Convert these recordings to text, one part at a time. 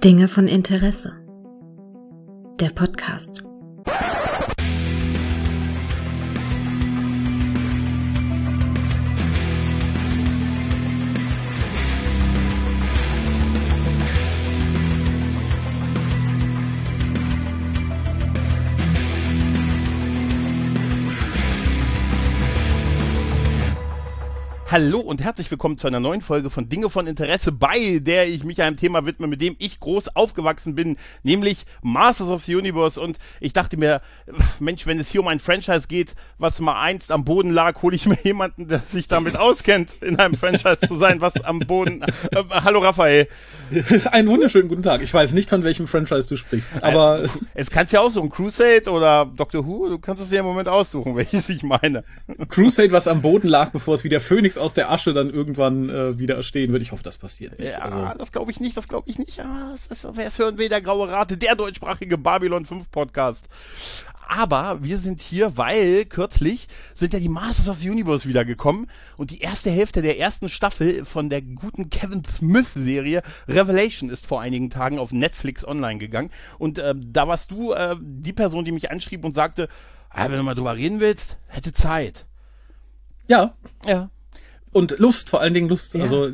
Dinge von Interesse. Der Podcast. Hallo und herzlich willkommen zu einer neuen Folge von Dinge von Interesse, bei der ich mich einem Thema widme, mit dem ich groß aufgewachsen bin, nämlich Masters of the Universe. Und ich dachte mir, Mensch, wenn es hier um ein Franchise geht, was mal einst am Boden lag, hole ich mir jemanden, der sich damit auskennt, in einem Franchise zu sein, was am Boden... hallo Raphael. Einen wunderschönen guten Tag. Ich weiß nicht, von welchem Franchise du sprichst, aber... Es kannst ja auch so ein Crusade oder Doctor Who, du kannst es dir im Moment aussuchen, welches ich meine. Crusade, was am Boden lag, bevor es wie der Phönix aus der Asche dann irgendwann wieder erstehen wird. Ich hoffe, das passiert nicht. Ja, also. Das glaube ich nicht. Ja, es hören wir der Graue Rate, der deutschsprachige Babylon 5 Podcast. Aber wir sind hier, weil kürzlich sind ja die Masters of the Universe wiedergekommen und die erste Hälfte der ersten Staffel von der guten Kevin Smith-Serie Revelation ist vor einigen Tagen auf Netflix online gegangen. Und da warst du die Person, die mich anschrieb und sagte, wenn du mal drüber reden willst, hätte Zeit. Ja. Ja. Und Lust, vor allen Dingen Lust. Ja. Also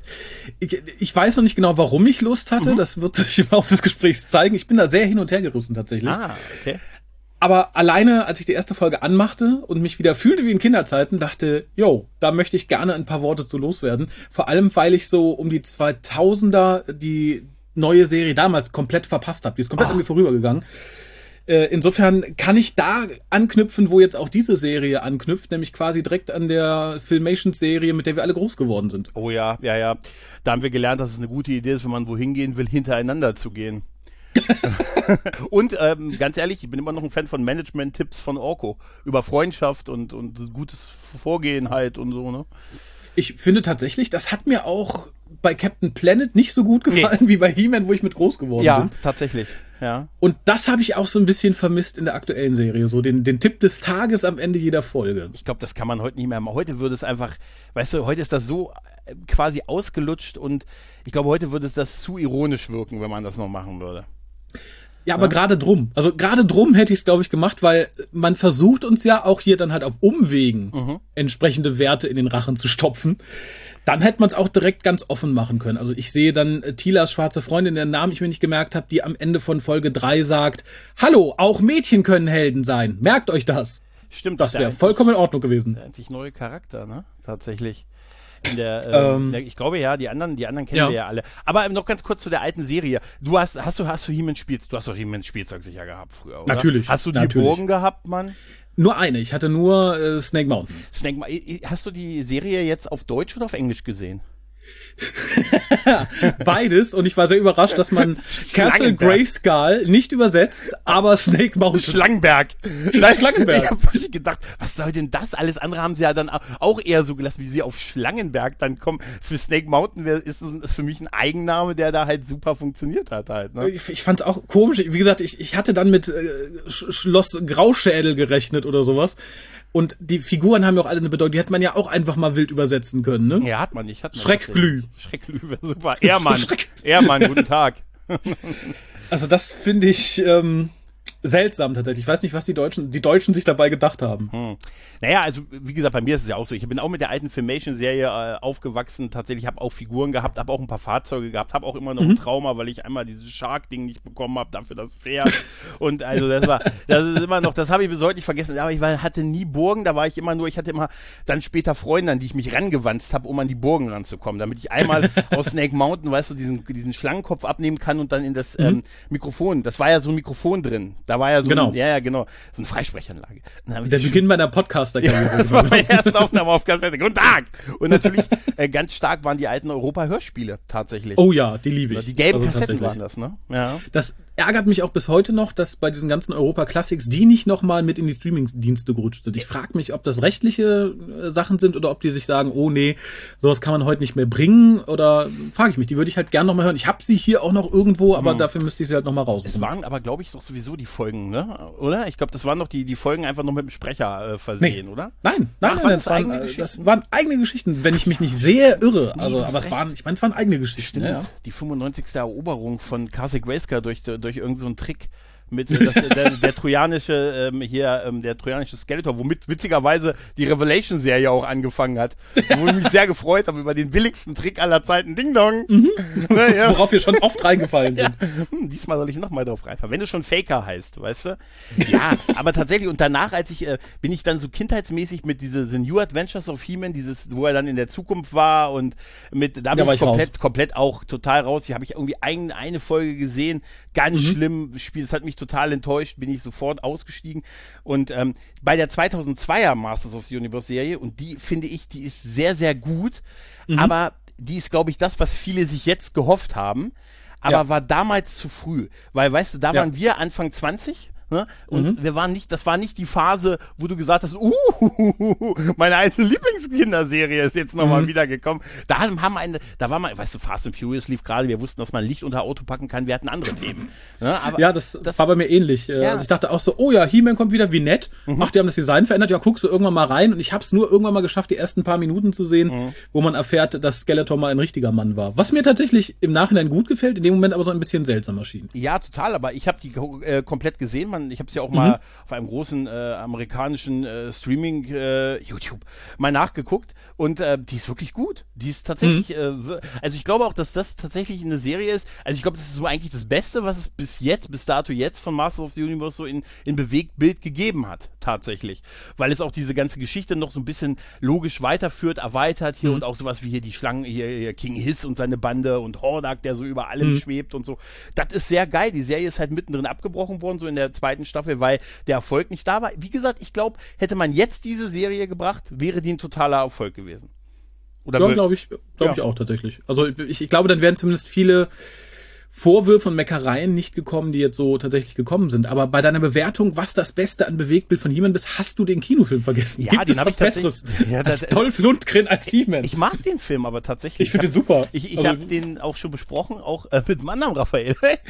ich weiß noch nicht genau, warum ich Lust hatte. Das wird sich im Laufe des Gesprächs zeigen. Ich bin da sehr hin und her gerissen tatsächlich. Okay. Aber alleine, als ich die erste Folge anmachte und mich wieder fühlte wie in Kinderzeiten, dachte, da möchte ich gerne ein paar Worte zu loswerden. Vor allem, weil ich so um die 2000er die neue Serie damals komplett verpasst habe. Die ist komplett an mir vorübergegangen. Insofern kann ich da anknüpfen, wo jetzt auch diese Serie anknüpft, nämlich quasi direkt an der Filmation-Serie, mit der wir alle groß geworden sind. Oh ja. Da haben wir gelernt, dass es eine gute Idee ist, wenn man wohin gehen will, hintereinander zu gehen. Und ganz ehrlich, ich bin immer noch ein Fan von Management-Tipps von Orko über Freundschaft und gutes Vorgehen halt und so, ne? Ich finde tatsächlich, das hat mir auch bei Captain Planet nicht so gut gefallen wie bei He-Man, wo ich mit groß geworden bin. Ja, tatsächlich. Ja. Und das habe ich auch so ein bisschen vermisst in der aktuellen Serie, so den Tipp des Tages am Ende jeder Folge. Ich glaube, das kann man heute nicht mehr machen. Heute würde es einfach, weißt du, heute ist das so quasi ausgelutscht und ich glaube, heute würde es das zu ironisch wirken, wenn man das noch machen würde. Ja, aber gerade drum hätte ich es, glaube ich, gemacht, weil man versucht uns ja auch hier dann halt auf Umwegen entsprechende Werte in den Rachen zu stopfen. Dann hätte man es auch direkt ganz offen machen können. Also ich sehe dann Tilas schwarze Freundin, deren Namen ich mir nicht gemerkt habe, die am Ende von Folge 3 sagt, hallo, auch Mädchen können Helden sein. Merkt euch das. Stimmt. Das wäre vollkommen in Ordnung gewesen. Der einzig neue Charakter, ne? Tatsächlich. Ich glaube ja, die anderen kennen wir ja alle. Aber noch ganz kurz zu der alten Serie. Hast du He-Man Spielzeug? Du hast doch He-Man Spielzeug sicher gehabt früher, oder? Natürlich. Hast du die Burgen gehabt, Mann? Nur eine. Ich hatte nur Snake Mountain. Hast du die Serie jetzt auf Deutsch oder auf Englisch gesehen? Beides, und ich war sehr überrascht, dass man Castle Grayskull nicht übersetzt, aber Snake Mountain. Schlangenberg. Schlangenberg. Ich habe wirklich gedacht, was soll denn das? Alles andere haben sie ja dann auch eher so gelassen, wie sie auf Schlangenberg dann kommen. Für Snake Mountain ist für mich ein Eigenname, der da halt super funktioniert hat halt. Ne? Ich fand's auch komisch. Wie gesagt, ich hatte dann mit Schloss Grauschädel gerechnet oder sowas. Und die Figuren haben ja auch alle eine Bedeutung. Die hätte man ja auch einfach mal wild übersetzen können, ne? Ja, hat man nicht. Schreckglüh. Schreckglüh wäre super. Ehrmann, guten Tag. Also das finde ich seltsam tatsächlich. Ich weiß nicht, was die Deutschen sich dabei gedacht haben. Naja, also wie gesagt, bei mir ist es ja auch so. Ich bin auch mit der alten Filmation-Serie aufgewachsen. Tatsächlich habe auch Figuren gehabt, habe auch ein paar Fahrzeuge gehabt, habe auch immer noch ein Trauma, weil ich einmal dieses Shark-Ding nicht bekommen habe, dafür das Pferd. Und also das ist immer noch, das habe ich bis heute nicht vergessen. Aber ich hatte nie Burgen, ich hatte immer dann später Freunde, an die ich mich rangewanzt habe, um an die Burgen ranzukommen, damit ich einmal aus Snake Mountain, weißt du, diesen Schlangenkopf abnehmen kann und dann in das Mikrofon, das war ja so ein Mikrofon drin. Da war ja so so eine Freisprechanlage. Der Beginn meiner Podcaster-Karriere. Das war meine erste Aufnahme auf Kassette. Guten Tag! Und natürlich ganz stark waren die alten Europa-Hörspiele tatsächlich. Oh ja, die liebe ich. Die gelben Kassetten waren das, ne? Ja. ärgert mich auch bis heute noch, dass bei diesen ganzen Europa-Classics die nicht nochmal mit in die Streaming-Dienste gerutscht sind. Ich frage mich, ob das rechtliche Sachen sind oder ob die sich sagen, oh nee, sowas kann man heute nicht mehr bringen, oder frage ich mich. Die würde ich halt gern nochmal hören. Ich habe sie hier auch noch irgendwo, aber dafür müsste ich sie halt nochmal raussuchen. Es waren aber, glaube ich, doch sowieso die Folgen, ne? Oder? Ich glaube, das waren doch die Folgen einfach nur mit dem Sprecher versehen, oder? Nein, das waren eigene Geschichten, wenn ich mich nicht sehr irre. Also, aber es waren eigene Geschichten. Stimmt. Ja. Die 95. Eroberung von Kasich Grayskull durch irgend so einen Trick mit der trojanische der trojanische Skeletor, womit witzigerweise die Revelation-Serie auch angefangen hat, wo ich mich sehr gefreut habe über den billigsten Trick aller Zeiten, Ding Dong. Ja. Worauf wir schon oft reingefallen sind. Ja. Diesmal soll ich nochmal drauf reinfallen, wenn du schon Faker heißt, weißt du? Ja, aber tatsächlich, und danach, bin ich dann so kindheitsmäßig mit The New Adventures of He-Man, wo er dann in der Zukunft war, und da bin ich komplett auch total raus. Hier habe ich irgendwie eine Folge gesehen, ganz schlimm Spiel, das hat mich total enttäuscht, bin ich sofort ausgestiegen. Und bei der 2002er Masters of the Universe Serie, und die finde ich, die ist sehr, sehr gut, aber die ist, glaube ich, das, was viele sich jetzt gehofft haben, aber war damals zu früh, weil, weißt du, da waren wir Anfang 20, ne? Und das war nicht die Phase, wo du gesagt hast, meine alte Lieblingskinderserie ist jetzt nochmal wiedergekommen. Da war mal, weißt du, Fast and Furious lief gerade, wir wussten, dass man Licht unter Auto packen kann, wir hatten andere Themen. Ne? Aber das war bei mir ähnlich. Also ich dachte auch so, oh ja, He-Man kommt wieder, wie nett. Ach, die haben das Design verändert, ja, guckst du irgendwann mal rein, und ich hab's nur irgendwann mal geschafft, die ersten paar Minuten zu sehen, wo man erfährt, dass Skeletor mal ein richtiger Mann war. Was mir tatsächlich im Nachhinein gut gefällt, in dem Moment aber so ein bisschen seltsam erschien. Ja, total, aber ich habe die komplett gesehen. Ich habe es ja auch mal auf einem großen amerikanischen Streaming YouTube mal nachgeguckt, und die ist wirklich gut. Die ist tatsächlich, also ich glaube auch, dass das tatsächlich eine Serie ist. Also ich glaube, das ist so eigentlich das Beste, was es bis dato von Masters of the Universe so in Bewegtbild gegeben hat, tatsächlich. Weil es auch diese ganze Geschichte noch so ein bisschen logisch weiterführt, erweitert hier, und auch sowas wie hier die Schlangen, hier King Hiss und seine Bande und Hordak, der so über allem schwebt und so. Das ist sehr geil. Die Serie ist halt mittendrin abgebrochen worden, so in der zweiten Staffel, weil der Erfolg nicht da war. Wie gesagt, ich glaube, hätte man jetzt diese Serie gebracht, wäre die ein totaler Erfolg gewesen. Oder ja, glaube ich auch tatsächlich. Also ich glaube, dann wären zumindest viele Vorwürfe und Meckereien nicht gekommen, die jetzt so tatsächlich gekommen sind. Aber bei deiner Bewertung, was das Beste an Bewegtbild von He-Man ist, hast du den Kinofilm vergessen. Ja, gibt es was Besseres als Dolph Lundgren als He-Man? Ich mag den Film aber tatsächlich. Ich finde den super. Ich habe den auch schon besprochen, auch mit dem anderen Raphael.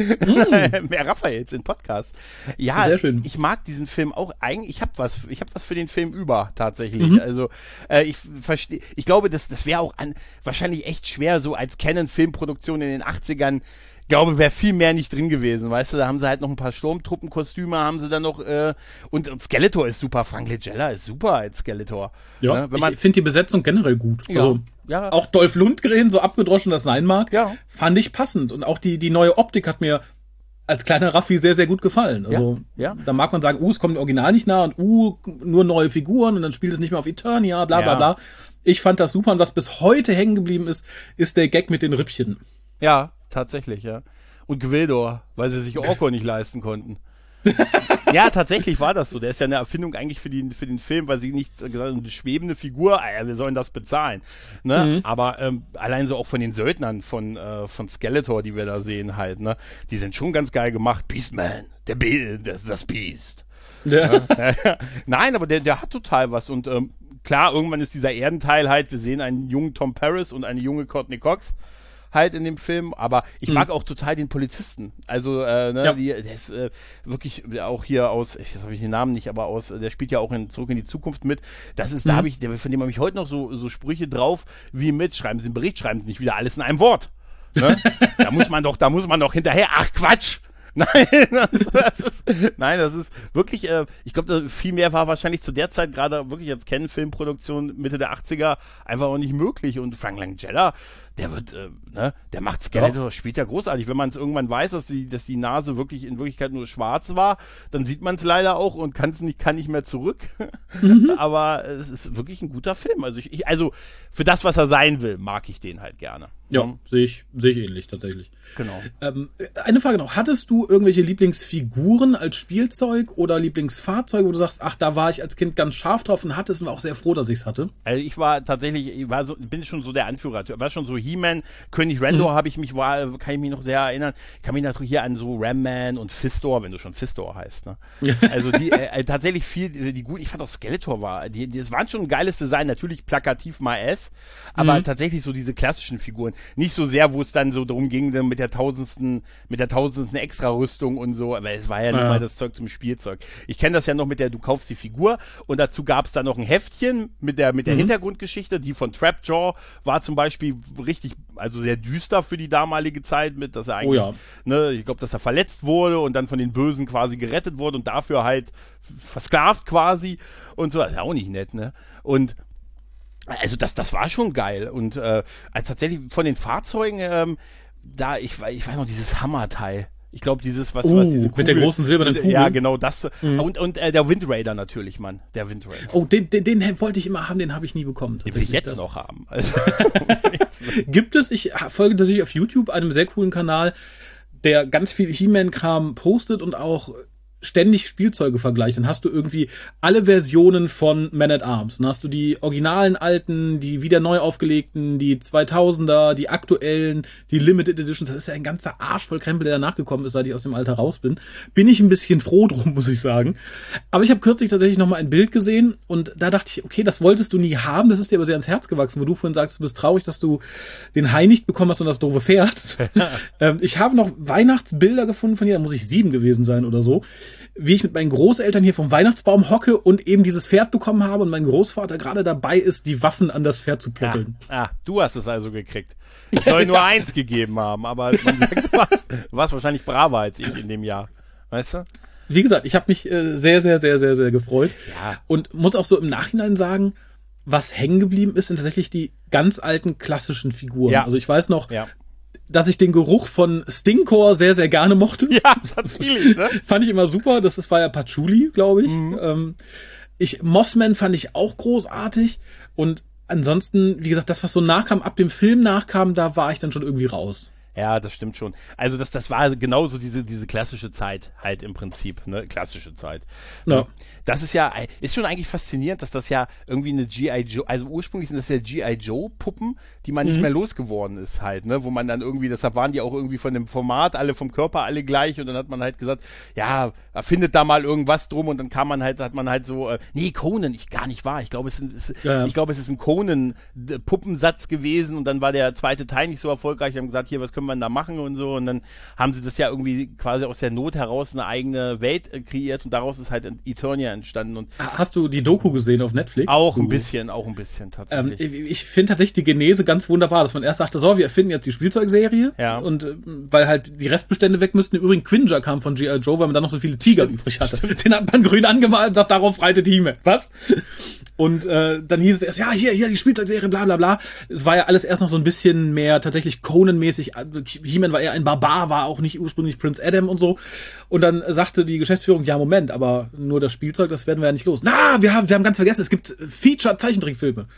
Mehr Raphaels im Podcast. Ja, sehr schön. Ich mag diesen Film auch eigentlich. Ich habe was für den Film über, tatsächlich. Also ich verstehe. Ich glaube, das wäre auch wahrscheinlich echt schwer, so als Canon-Filmproduktion in den 80ern. Ich glaube, wäre viel mehr nicht drin gewesen, weißt du, da haben sie halt noch ein paar Sturmtruppenkostüme, haben sie dann noch, und Skeletor ist super, Frank Langella ist super als Skeletor. Ja, ne? Ich finde die Besetzung generell gut. Ja, also, auch Dolph Lundgren, so abgedroschen das sein mag, fand ich passend, und auch die neue Optik hat mir als kleiner Raffi sehr, sehr gut gefallen. Also, da mag man sagen, es kommt dem Original nicht nah, und nur neue Figuren, und dann spielt es nicht mehr auf Eternia, bla, bla, bla. Ich fand das super, und was bis heute hängen geblieben ist der Gag mit den Rippchen. Ja, tatsächlich, ja. Und Gwildor, weil sie sich Orko nicht leisten konnten. Ja, tatsächlich war das so. Der ist ja eine Erfindung eigentlich für den Film, weil sie nicht gesagt haben, eine schwebende Figur, wir sollen das bezahlen. Ne? Aber allein so auch von den Söldnern von Skeletor, die wir da sehen halt, ne? Die sind schon ganz geil gemacht. Beastman, das Beast. Ja. Nein, aber der hat total was, und klar, irgendwann ist dieser Erdenteil halt, wir sehen einen jungen Tom Paris und eine junge Courtney Cox halt in dem Film, aber ich mag auch total den Polizisten. Also, der ist wirklich auch hier aus, jetzt habe ich den Namen nicht, aber der spielt ja auch Zurück in die Zukunft mit. Das ist, von dem habe ich heute noch so Sprüche drauf, wie schreiben Sie einen Bericht, schreiben Sie nicht wieder alles in einem Wort. Ne? Da muss man doch hinterher, ach Quatsch! Nein, das ist wirklich, ich glaube, viel mehr war wahrscheinlich zu der Zeit, gerade wirklich als Canon-Filmproduktion Mitte der 80er, einfach auch nicht möglich. Und Frank Langella, der macht Skeletor, spielt ja großartig. Wenn man es irgendwann weiß, dass die Nase in Wirklichkeit nur schwarz war, dann sieht man es leider auch und kann nicht mehr zurück. Aber es ist wirklich ein guter Film. Also für das, was er sein will, mag ich den halt gerne. Ja, sehe ich ähnlich tatsächlich. Genau. Eine Frage noch. Hattest du irgendwelche Lieblingsfiguren als Spielzeug oder Lieblingsfahrzeuge, wo du sagst, ach, da war ich als Kind ganz scharf drauf und hatte es und war auch sehr froh, dass ich es hatte? Also bin schon so der Anführer. War schon so He-Man, König Randor kann ich mich noch sehr erinnern. Ich kann mich natürlich hier an so Ram-Man und Fistor, wenn du schon Fistor heißt, ne? Also die tatsächlich die gut, ich fand auch Skeletor das waren schon ein geiles Design, natürlich plakativ mal aber tatsächlich so diese klassischen Figuren. Nicht so sehr, wo es dann so darum ging, dann mit der tausendsten Extra-Rüstung und so, aber es war ja nur mal das Zeug zum Spielzeug. Ich kenne das ja noch du kaufst die Figur und dazu gab es dann noch ein Heftchen mit der Hintergrundgeschichte, die von Trapjaw war zum Beispiel richtig, also sehr düster für die damalige Zeit, mit, dass er eigentlich, ich glaube, dass er verletzt wurde und dann von den Bösen quasi gerettet wurde und dafür halt versklavt quasi und so, das ist ja auch nicht nett, ne? Und also das war schon geil und tatsächlich von den Fahrzeugen, ich weiß noch, dieses Hammerteil. Ich glaube, was diese Kugel, mit der großen silbernen Kugel. Ja, genau, das. Und der Wind Raider natürlich, Mann. Der Wind Raider. Oh, den wollte ich immer haben, den habe ich nie bekommen. Den will ich jetzt noch haben. Also, gibt es, ich folge tatsächlich auf YouTube einem sehr coolen Kanal, der ganz viel He-Man-Kram postet und auch ständig Spielzeuge vergleicht. Dann hast du irgendwie alle Versionen von Man at Arms. Dann hast du die originalen alten, die wieder neu aufgelegten, die 2000er, die aktuellen, die Limited Editions. Das ist ja ein ganzer Arsch voll Krempel, der danach gekommen ist, seit ich aus dem Alter raus bin. Bin ich ein bisschen froh drum, muss ich sagen. Aber ich habe kürzlich tatsächlich noch mal ein Bild gesehen und da dachte ich, okay, das wolltest du nie haben, das ist dir aber sehr ans Herz gewachsen, wo du vorhin sagst, du bist traurig, dass du den Hai nicht bekommen hast und das doofe Pferd. Ich habe noch Weihnachtsbilder gefunden von dir, da muss ich 7 gewesen sein oder so, wie ich mit meinen Großeltern hier vom Weihnachtsbaum hocke und eben dieses Pferd bekommen habe und mein Großvater gerade dabei ist, die Waffen an das Pferd zu pöckeln. Du hast es also gekriegt. Ich soll nur 1 gegeben haben, aber man sagt, du warst wahrscheinlich braver als ich in dem Jahr. Weißt du? Wie gesagt, ich habe mich sehr, sehr, sehr, sehr, sehr gefreut. Ja. Und muss auch so im Nachhinein sagen, was hängen geblieben ist, sind tatsächlich die ganz alten klassischen Figuren. Ja. Also ich weiß noch, dass ich den Geruch von Stinkor sehr, sehr gerne mochte. Ja, tatsächlich, ne? Fand ich immer super. Das war ja Patchouli, glaube ich. Mossman fand ich auch großartig. Und ansonsten, wie gesagt, das, was so nachkam, ab dem Film nachkam, da war ich dann schon irgendwie raus. Ja, das stimmt schon. Also das war genauso diese klassische Zeit halt im Prinzip, ne? Klassische Zeit. Ja. Das ist schon eigentlich faszinierend, dass das ja irgendwie eine G.I. Joe, also ursprünglich sind das ja G.I. Joe Puppen, die man nicht mehr losgeworden ist halt, ne? Wo man dann irgendwie, deshalb waren die auch irgendwie von dem Format alle vom Körper alle gleich und dann hat man halt gesagt, ja, erfindet da mal irgendwas drum und dann hat man halt so, nee, Conan, gar nicht wahr. Ich glaube, es ist ein Conan-Puppensatz gewesen und dann war der zweite Teil nicht so erfolgreich. Wir haben gesagt, hier, was können wir da machen und so und dann haben sie das ja irgendwie quasi aus der Not heraus eine eigene Welt kreiert und daraus ist halt Eternia entstanden. Und hast du die Doku gesehen auf Netflix? Auch ein bisschen tatsächlich. Ich finde tatsächlich die Genese ganz wunderbar, dass man erst sagte, so, wir erfinden jetzt die Spielzeugserie und weil halt die Restbestände weg müssten. Übrigens, Quinja kam von G.I. Joe, weil man dann noch so viele Tiger übrig hatte. Den hat man grün angemalt und sagt, darauf reitet He-Man. Was? Und dann hieß es erst, ja, hier die Spielzeugserie, bla bla bla. Es war ja alles erst noch so ein bisschen mehr tatsächlich Conan-mäßig. He-Man war eher ein Barbar, war auch nicht ursprünglich Prince Adam und so. Und dann sagte die Geschäftsführung, ja, Moment, aber nur das Spielzeug, das werden wir ja nicht los. Wir haben ganz vergessen, es gibt Feature-Zeichentrickfilme.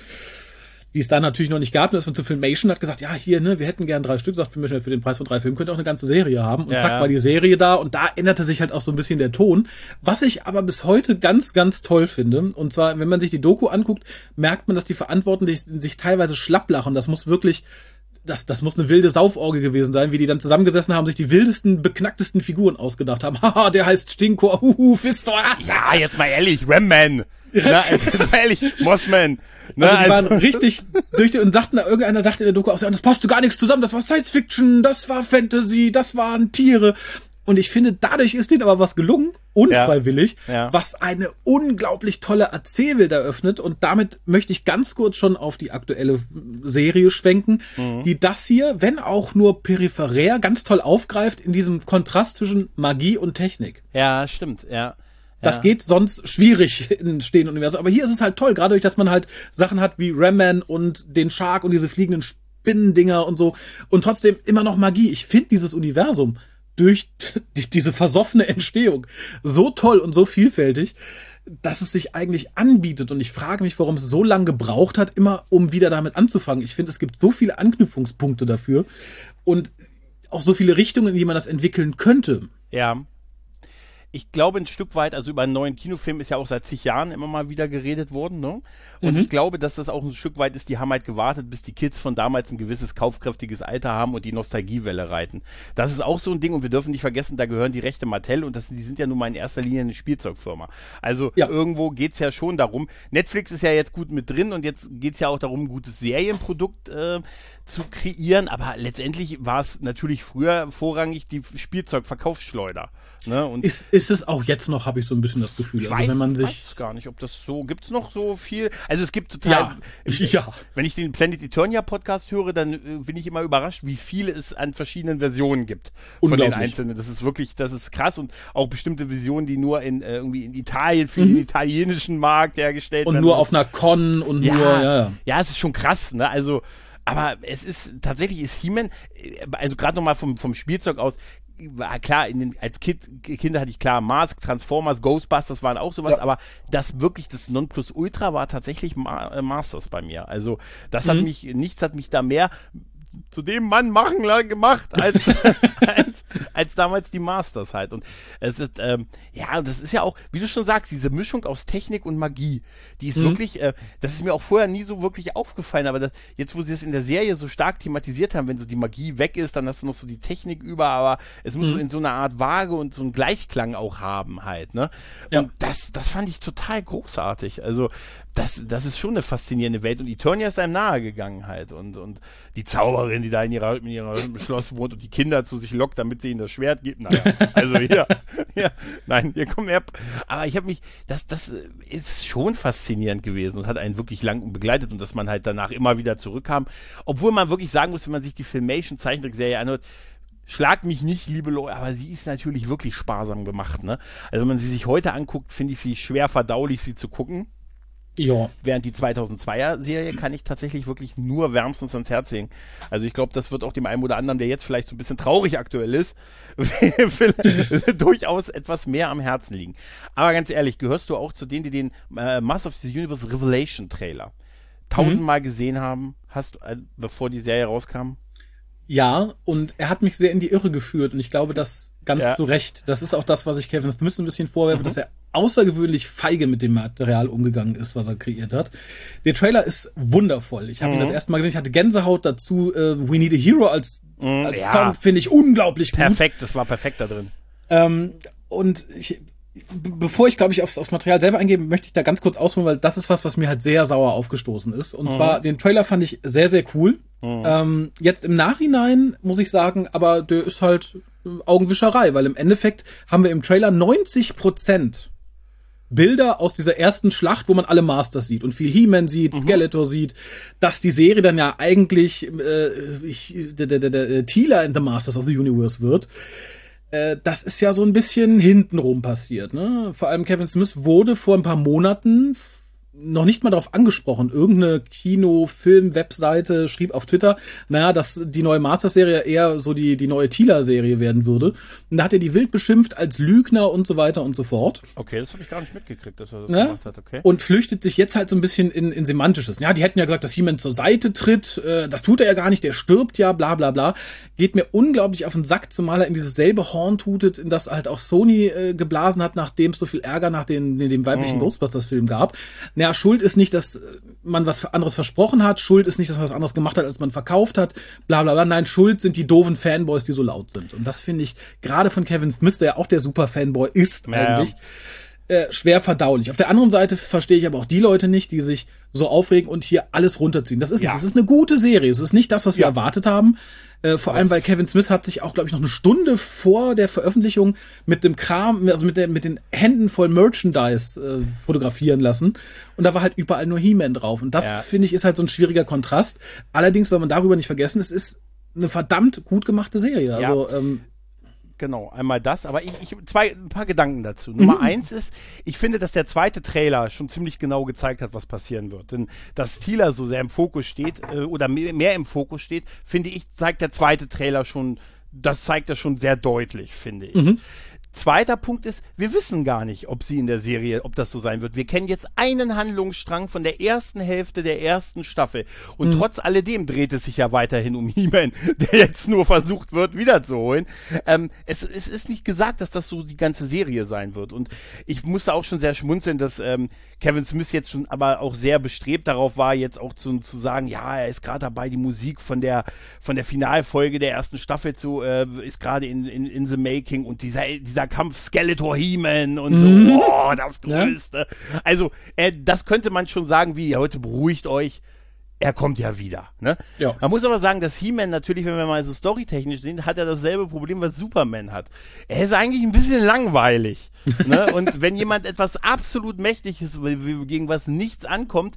Die es da natürlich noch nicht gab, und das man zu Filmation hat gesagt, ja, hier, ne, wir hätten gern 3 Stück, sagt Filmation, für den Preis von 3 Filmen könnt ihr auch eine ganze Serie haben. Und zack, war die Serie da und da änderte sich halt auch so ein bisschen der Ton. Was ich aber bis heute ganz, ganz toll finde, und zwar, wenn man sich die Doku anguckt, merkt man, dass die Verantwortlichen sich teilweise schlapp lachen. Das muss wirklich, das muss eine wilde Sauforgie gewesen sein, wie die dann zusammengesessen haben, sich die wildesten, beknacktesten Figuren ausgedacht haben. Haha, der heißt Stinkor, Fistor. Ja, jetzt mal ehrlich, Ram-Man. Na, jetzt mal ehrlich, Mossman. Also die waren richtig und irgendeiner sagte in der Doku auch, das passte gar nichts zusammen, das war Science Fiction, das war Fantasy, das waren Tiere. Und ich finde, dadurch ist denen aber was gelungen, unfreiwillig, was eine unglaublich tolle Erzählwelt eröffnet. Und damit möchte ich ganz kurz schon auf die aktuelle Serie schwenken, die das hier, wenn auch nur peripherär, ganz toll aufgreift in diesem Kontrast zwischen Magie und Technik. Ja, stimmt, ja. Das geht sonst schwierig in stehenden Universum. Aber hier ist es halt toll, gerade durch, dass man halt Sachen hat wie Ram-Man und den Shark und diese fliegenden Spinnendinger und so. Und trotzdem immer noch Magie. Ich finde dieses Universum durch diese versoffene Entstehung so toll und so vielfältig, dass es sich eigentlich anbietet. Und ich frage mich, warum es so lange gebraucht hat, immer um wieder damit anzufangen. Ich finde, es gibt so viele Anknüpfungspunkte dafür und auch so viele Richtungen, in die man das entwickeln könnte. Ja. ich glaube ein Stück weit, also über einen neuen Kinofilm ist ja auch seit zig Jahren immer mal wieder geredet worden, ne? Und ich glaube, dass das auch ein Stück weit ist, die haben halt gewartet, bis die Kids von damals ein gewisses kaufkräftiges Alter haben und die Nostalgiewelle reiten. Das ist auch so ein Ding und wir dürfen nicht vergessen, da gehören die Rechte Mattel und die sind ja nun mal in erster Linie eine Spielzeugfirma. Also irgendwo geht's ja schon darum, Netflix ist ja jetzt gut mit drin und jetzt geht's ja auch darum, ein gutes Serienprodukt zu kreieren, aber letztendlich war es natürlich früher vorrangig die Spielzeugverkaufsschleuder. Ne? Und ist es auch jetzt noch, habe ich so ein bisschen das Gefühl. Ich also, weiß gar nicht, ob das so, gibt's noch so viel? Also es gibt total, wenn ich den Planet Eternia Podcast höre, dann bin ich immer überrascht, wie viele es an verschiedenen Versionen gibt von den einzelnen. Das ist wirklich, das ist krass und auch bestimmte Versionen, die nur irgendwie in Italien für den italienischen Markt hergestellt werden. Und nur auf einer Con und Ja, es ist schon krass, ne? Also aber es ist tatsächlich He-Man, also gerade nochmal vom Spielzeug aus, klar, als Kinder hatte ich klar Mars, Transformers, Ghostbusters waren auch sowas, aber das wirklich, das Nonplusultra war tatsächlich Masters bei mir. Also das hat nichts hat mich da mehr zu dem Mann gemacht, als damals die Masters halt. Und es ist, das ist ja auch, wie du schon sagst, diese Mischung aus Technik und Magie, die ist wirklich, das ist mir auch vorher nie so wirklich aufgefallen, aber jetzt, wo sie es in der Serie so stark thematisiert haben, wenn so die Magie weg ist, dann hast du noch so die Technik über, aber es muss so in so einer Art Waage und so einen Gleichklang auch haben halt, ne? Ja. Und das fand ich total großartig. Also, das ist schon eine faszinierende Welt und Eternia ist einem nahe gegangen halt und die Zauberin, die da in ihrem Schloss wohnt und die Kinder zu sich lockt, damit sie ihnen das Schwert gibt. Naja, also hier kommen her. Aber ich habe mich, das ist schon faszinierend gewesen und hat einen wirklich lang begleitet und dass man halt danach immer wieder zurückkam. Obwohl man wirklich sagen muss, wenn man sich die Filmation-Zeichentrickserie anhört, schlag mich nicht, liebe Leute, aber sie ist natürlich wirklich sparsam gemacht, ne? Also wenn man sie sich heute anguckt, finde ich sie schwer verdaulich, sie zu gucken. Ja. Während die 2002er-Serie kann ich tatsächlich wirklich nur wärmstens ans Herz legen. Also ich glaube, das wird auch dem einen oder anderen, der jetzt vielleicht so ein bisschen traurig aktuell ist, durchaus etwas mehr am Herzen liegen. Aber ganz ehrlich, gehörst du auch zu denen, die den Master of the Universe Revelation Trailer 1000-mal gesehen haben, bevor die Serie rauskam? Ja, und er hat mich sehr in die Irre geführt und ich glaube, das ganz zu Recht. Das ist auch das, was ich Kevin Smith ein bisschen vorwerfe, dass er außergewöhnlich feige mit dem Material umgegangen ist, was er kreiert hat. Der Trailer ist wundervoll. Ich habe ihn das erste Mal gesehen, ich hatte Gänsehaut dazu. We Need a Hero als Song finde ich unglaublich gut. Perfekt, das war perfekt da drin. Und bevor ich, glaube ich, aufs Material selber eingehe, möchte ich da ganz kurz ausholen, weil das ist was mir halt sehr sauer aufgestoßen ist. Und zwar, den Trailer fand ich sehr, sehr cool. Jetzt im Nachhinein muss ich sagen, aber der ist halt Augenwischerei, weil im Endeffekt haben wir im Trailer 90% Bilder aus dieser ersten Schlacht, wo man alle Masters sieht und viel He-Man sieht, Skeletor sieht, dass die Serie dann ja eigentlich Teela in the Masters of the Universe wird. Das ist ja so ein bisschen hintenrum passiert, ne? Vor allem Kevin Smith wurde vor ein paar Monaten noch nicht mal darauf angesprochen. Irgendeine Kino-Film-Webseite schrieb auf Twitter, dass die neue Masters-Serie eher so die neue Teela-Serie werden würde. Und da hat er die wild beschimpft als Lügner und so weiter und so fort. Okay, das habe ich gar nicht mitgekriegt, dass er das gemacht hat, okay. Und flüchtet sich jetzt halt so ein bisschen in Semantisches. Ja, die hätten ja gesagt, dass He-Man zur Seite tritt, das tut er ja gar nicht, der stirbt ja, bla bla bla. Geht mir unglaublich auf den Sack, zumal er in dieses selbe Horn tutet, in das halt auch Sony geblasen hat, nachdem es so viel Ärger nach dem weiblichen Ghostbusters-Film gab. Schuld ist nicht, dass man was anderes versprochen hat, Schuld ist nicht, dass man was anderes gemacht hat, als man verkauft hat, bla bla bla. Nein, Schuld sind die doofen Fanboys, die so laut sind. Und das finde ich, gerade von Kevin Smith, der ja auch der Super-Fanboy ist eigentlich, schwer verdaulich. Auf der anderen Seite verstehe ich aber auch die Leute nicht, die sich so aufregen und hier alles runterziehen. Das ist nicht, es ist eine gute Serie, es ist nicht das, was wir erwartet haben. Vor allem, weil Kevin Smith hat sich auch, glaube ich, noch eine Stunde vor der Veröffentlichung mit dem Kram, also mit den Händen voll Merchandise fotografieren lassen. Und da war halt überall nur He-Man drauf. Und das, finde ich, ist halt so ein schwieriger Kontrast. Allerdings soll man darüber nicht vergessen, es ist eine verdammt gut gemachte Serie. Also, genau, einmal das, aber ein paar Gedanken dazu. Nummer 1 ist, ich finde, dass der zweite Trailer schon ziemlich genau gezeigt hat, was passieren wird. Denn dass Teela so sehr im Fokus steht, oder mehr im Fokus steht, finde ich, zeigt der zweite Trailer schon, das zeigt er schon sehr deutlich, finde ich. Zweiter Punkt ist, wir wissen gar nicht, ob das so sein wird. Wir kennen jetzt einen Handlungsstrang von der ersten Hälfte der ersten Staffel. Und trotz alledem dreht es sich ja weiterhin um He-Man, der jetzt nur versucht wird, wiederzuholen. Es ist nicht gesagt, dass das so die ganze Serie sein wird. Und ich musste auch schon sehr schmunzeln, dass Kevin Smith jetzt schon aber auch sehr bestrebt darauf war, jetzt auch zu sagen, ja, er ist gerade dabei, die Musik von der Finalfolge der ersten Staffel ist gerade in the making, und dieser Kampf Skeletor He-Man und so, das Größte. Ja. Also, das könnte man schon sagen, wie, heute beruhigt euch, er kommt ja wieder. Ne? Ja. Man muss aber sagen, dass He-Man natürlich, wenn wir mal so storytechnisch sehen, hat er dasselbe Problem, was Superman hat. Er ist eigentlich ein bisschen langweilig. Ne? Und wenn jemand etwas absolut Mächtiges, gegen was nichts ankommt,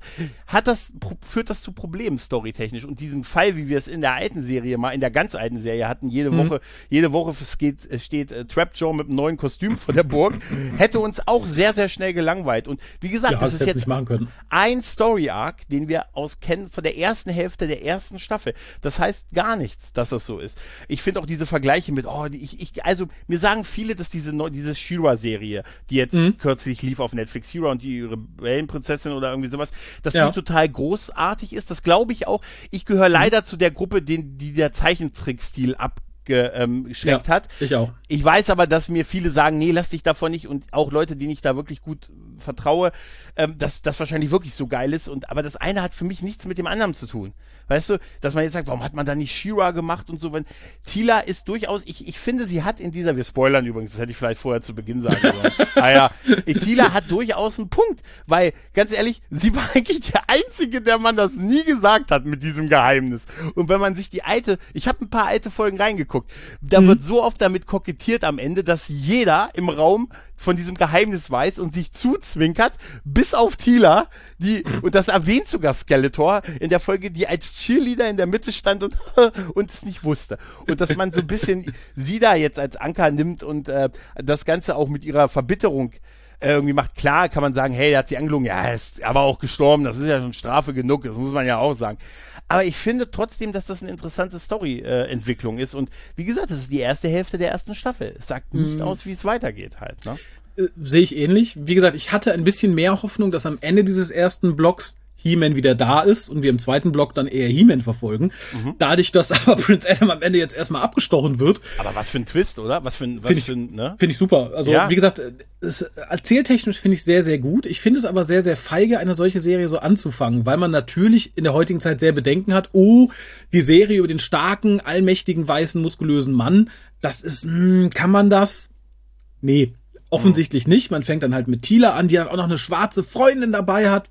führt das zu Problemen storytechnisch. Und diesen Fall, wie wir es in der alten Serie mal, in der ganz alten Serie hatten, jede Woche steht Trap Joe mit einem neuen Kostüm vor der Burg, hätte uns auch sehr, sehr schnell gelangweilt. Und wie gesagt, das ist jetzt ein Story-Arc, den wir kennen von der ersten Hälfte der ersten Staffel. Das heißt gar nichts, dass das so ist. Ich finde auch diese Vergleiche mit, also mir sagen viele, dass diese She-Ra-Serie, die jetzt kürzlich lief auf Netflix, She-Ra und die Rebellenprinzessin oder irgendwie sowas, dass die total großartig ist. Das glaube ich auch. Ich gehöre leider zu der Gruppe, die der Zeichentrickstil abgeschreckt hat. Ich auch. Ich weiß aber, dass mir viele sagen, nee, lass dich davon nicht, und auch Leute, denen ich da wirklich gut vertraue, dass das wahrscheinlich wirklich so geil ist, aber das eine hat für mich nichts mit dem anderen zu tun. Weißt du, dass man jetzt sagt, warum hat man da nicht She-Ra gemacht und so, wenn Teela ist durchaus, ich finde, sie hat in dieser, wir spoilern übrigens, das hätte ich vielleicht vorher zu Beginn sagen sollen. Teela hat durchaus einen Punkt, weil, ganz ehrlich, sie war eigentlich der Einzige, der man das nie gesagt hat mit diesem Geheimnis. Und wenn man sich ich habe ein paar alte Folgen reingeguckt, da wird so oft damit kokettiert am Ende, dass jeder im Raum von diesem Geheimnis weiß und sich zuzwinkert, bis auf Teela, und das erwähnt sogar Skeletor in der Folge, die als Cheerleader in der Mitte stand und es nicht wusste. Und dass man so ein bisschen sie da jetzt als Anker nimmt und das Ganze auch mit ihrer Verbitterung irgendwie macht. Klar kann man sagen, hey, er hat sie angelogen, ja, er ist aber auch gestorben, das ist ja schon Strafe genug, das muss man ja auch sagen. Aber ich finde trotzdem, dass das eine interessante Story-Entwicklung ist. Und wie gesagt, das ist die erste Hälfte der ersten Staffel. Es sagt nicht aus, wie es weitergeht halt. Ne? Sehe ich ähnlich. Wie gesagt, ich hatte ein bisschen mehr Hoffnung, dass am Ende dieses ersten Blocks He-Man wieder da ist und wir im zweiten Block dann eher He-Man verfolgen. Dadurch, dass aber Prince Adam am Ende jetzt erstmal abgestochen wird. Aber was für ein Twist, oder? Finde ich super. Also, wie gesagt, erzähltechnisch finde ich sehr, sehr gut. Ich finde es aber sehr, sehr feige, eine solche Serie so anzufangen, weil man natürlich in der heutigen Zeit sehr Bedenken hat, die Serie über den starken, allmächtigen, weißen, muskulösen Mann, das ist, kann man das? Nee. Offensichtlich nicht. Man fängt dann halt mit Teela an, die dann auch noch eine schwarze Freundin dabei hat.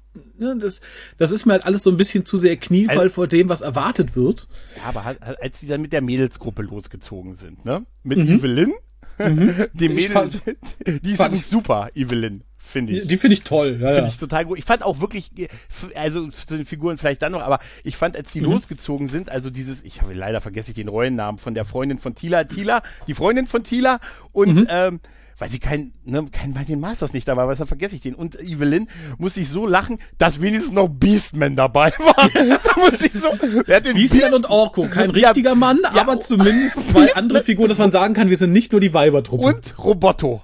Das ist mir halt alles so ein bisschen zu sehr Kniefall vor dem, was erwartet wird. Ja, aber als die dann mit der Mädelsgruppe losgezogen sind, ne? Mit Evelyn. Die Mädels, die ist nicht super, Evelyn, finde ich. Die finde ich toll. Finde ich total gut. Ich fand auch wirklich, also zu den Figuren vielleicht dann noch, aber ich fand, als die losgezogen sind, also leider vergesse ich den Rollennamen von der Freundin von Teela, die Freundin von Teela und weil sie kein bei den Masters nicht dabei war, deshalb vergesse ich den. Und Evelyn muss ich so lachen, dass wenigstens noch Beastman dabei war. Da muss ich so. Beastman und Orko, kein richtiger Mann, aber zumindest zwei andere Figuren, dass man sagen kann, wir sind nicht nur die Weibertruppe. Und Roboto.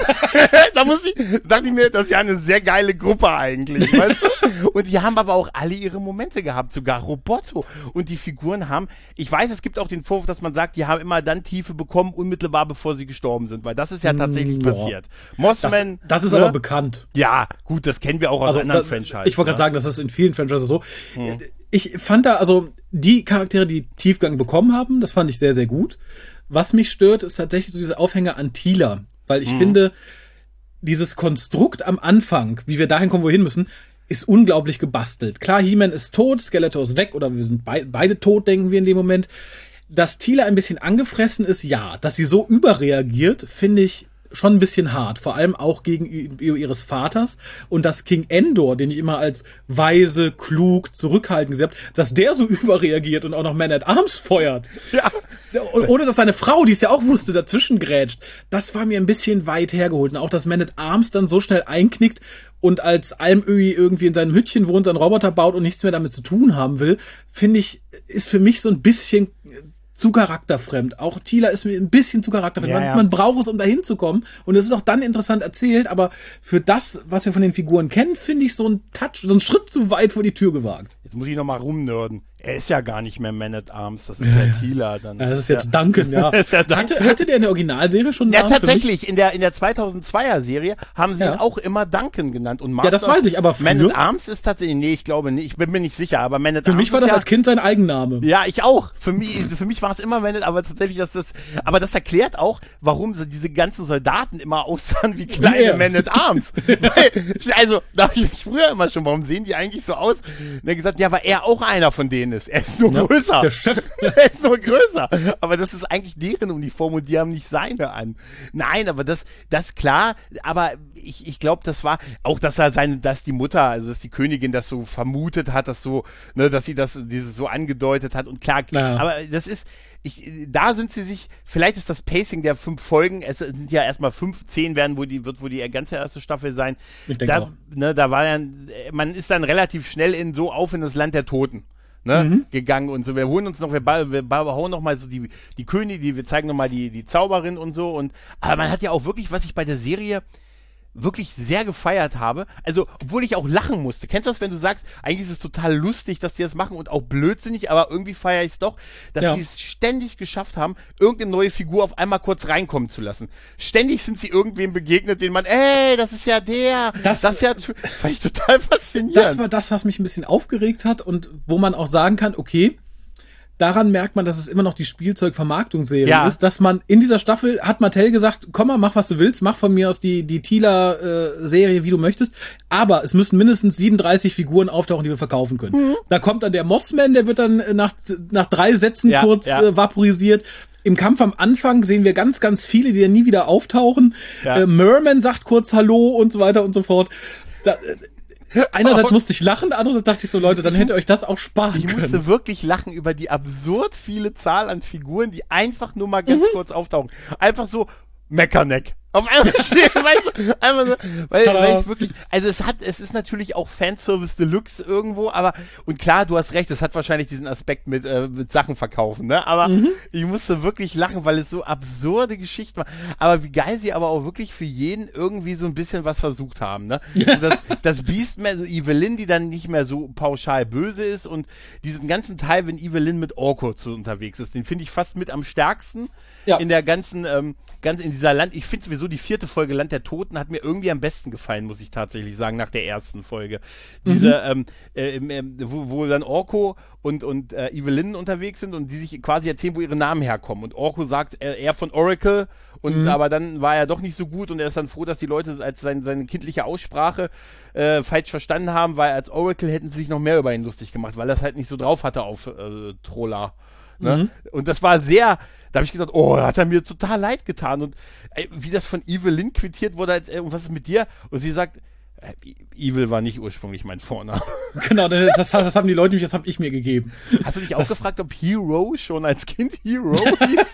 Dachte ich mir, das ist ja eine sehr geile Gruppe eigentlich, weißt du? Und die haben aber auch alle ihre Momente gehabt, sogar Roboto. Und die Figuren ich weiß, es gibt auch den Vorwurf, dass man sagt, die haben immer dann Tiefe bekommen, unmittelbar bevor sie gestorben sind, weil das ist ja tatsächlich passiert. Mossman. Das ist aber bekannt. Ja, gut, das kennen wir auch aus anderen Franchises. Ich wollte gerade sagen, das ist in vielen Franchises so. Ich fand die Charaktere, die Tiefgang bekommen haben, das fand ich sehr, sehr gut. Was mich stört, ist tatsächlich so diese Aufhänger an Teela. Weil ich finde, dieses Konstrukt am Anfang, wie wir dahin kommen, wo wir hin müssen, ist unglaublich gebastelt. Klar, He-Man ist tot, Skeletor ist weg, oder wir sind beide tot, denken wir in dem Moment. Dass Teela ein bisschen angefressen ist, ja. Dass sie so überreagiert, finde ich schon ein bisschen hart. Vor allem auch gegenüber ihres Vaters. Und dass King Endor, den ich immer als weise, klug, zurückhaltend gesehen habe, dass der so überreagiert und auch noch Man at Arms feuert. Ja. Ohne dass seine Frau, die es ja auch wusste, dazwischen grätscht. Das war mir ein bisschen weit hergeholt. Und auch, dass Man at Arms dann so schnell einknickt und als Almöhi irgendwie in seinem Hütchen wohnt, seinen Roboter baut und nichts mehr damit zu tun haben will, finde ich, ist für mich so ein bisschen zu charakterfremd. Auch Teela ist mir ein bisschen zu charakterfremd. Man braucht es, um da hinzukommen. Und es ist auch dann interessant erzählt, aber für das, was wir von den Figuren kennen, finde ich so ein Schritt zu weit vor die Tür gewagt. Jetzt muss ich noch mal rumnörden. Er ist ja gar nicht mehr Man at Arms, das ist ja Teela. Dann das ist jetzt Duncan, ja. Hatte der in der Originalserie schon einen Namen? Ja, tatsächlich. In der 2002er-Serie haben sie ihn auch immer Duncan genannt. Und Master das weiß ich, aber Man at Arms ist tatsächlich, nee, ich glaube nicht, ich bin mir nicht sicher, aber Man at Arms für mich war das als Kind sein Eigenname. Ja, ich auch. Für mich war es immer Man at, aber tatsächlich, aber das erklärt auch, warum diese ganzen Soldaten immer aussahen wie kleine Man at Arms. Also, da habe ich mich früher immer schon, warum sehen die eigentlich so aus? Und er gesagt, ja, weil er auch einer von denen ist. Er ist nur größer. Der Chef. Er ist nur größer. Aber das ist eigentlich deren Uniform und die haben nicht seine an. Nein, aber das klar, aber ich glaube, das war auch, dass die Mutter, also dass die Königin das so vermutet hat, dass so, ne, dass sie dieses so angedeutet hat und klar, aber das ist, da sind sie sich, vielleicht ist das Pacing der 5 Folgen, es sind ja erstmal 10 werden, wo die ganze erste Staffel sein. Ich denke auch. Ne, da war man ist dann relativ schnell in das Land der Toten. Ne, gegangen und so. Wir holen uns noch, wir hauen noch mal so die Königin, wir zeigen noch mal die Zauberin und so. Aber man hat ja auch wirklich, was ich bei der Serie wirklich sehr gefeiert habe, also obwohl ich auch lachen musste. Kennst du das, wenn du sagst, eigentlich ist es total lustig, dass die das machen und auch blödsinnig, aber irgendwie feiere ich es doch, dass die es ständig geschafft haben, irgendeine neue Figur auf einmal kurz reinkommen zu lassen. Ständig sind sie irgendwem begegnet, den man, das ist ja der, das ist ja, fand ich total faszinierend. Das war das, was mich ein bisschen aufgeregt hat und wo man auch sagen kann, okay, daran merkt man, dass es immer noch die Spielzeugvermarktungsserie ist, dass man in dieser Staffel hat Mattel gesagt, komm mal, mach was du willst, mach von mir aus die Teela-Serie, wie du möchtest, aber es müssen mindestens 37 Figuren auftauchen, die wir verkaufen können. Da kommt dann der Mossman, der wird dann nach 3 Sätzen kurz vaporisiert. Im Kampf am Anfang sehen wir ganz, ganz viele, die dann nie wieder auftauchen. Merman sagt kurz Hallo und so weiter und so fort. Einerseits musste ich lachen, andererseits dachte ich so, Leute, dann hätte euch das auch sparen können. Ich musste wirklich lachen über die absurd viele Zahl an Figuren, die einfach nur mal ganz kurz auftauchen. Einfach so Mechaneck. Auf einmal stehen, weißt du, einfach so, weil ich wirklich, also es ist natürlich auch Fanservice Deluxe irgendwo, aber, und klar, du hast recht, es hat wahrscheinlich diesen Aspekt mit Sachen verkaufen, ne, aber ich musste wirklich lachen, weil es so absurde Geschichten war, aber wie geil sie aber auch wirklich für jeden irgendwie so ein bisschen was versucht haben, ne, also das Beastman, so Evelyn, die dann nicht mehr so pauschal böse ist und diesen ganzen Teil, wenn Evelyn mit Orko unterwegs ist, den finde ich fast mit am stärksten in der ganzen, in dieser ich finde sowieso die 4. Folge Land der Toten hat mir irgendwie am besten gefallen, muss ich tatsächlich sagen, nach der ersten Folge. Diese, wo dann Orko und Evelyn unterwegs sind und die sich quasi erzählen, wo ihre Namen herkommen. Und Orko sagt, er von Oracle und aber dann war er doch nicht so gut und er ist dann froh, dass die Leute als seine kindliche Aussprache falsch verstanden haben, weil als Oracle hätten sie sich noch mehr über ihn lustig gemacht, weil er es halt nicht so drauf hatte auf Troller. Ne? Und das war da habe ich gedacht, da hat er mir total leid getan. Und wie das von Evelyn quittiert wurde, und was ist mit dir? Und sie sagt, Evil war nicht ursprünglich mein Vorname. Genau, das haben die Leute, das habe ich mir gegeben. Hast du dich auch gefragt, ob Hero schon als Kind Hero hieß?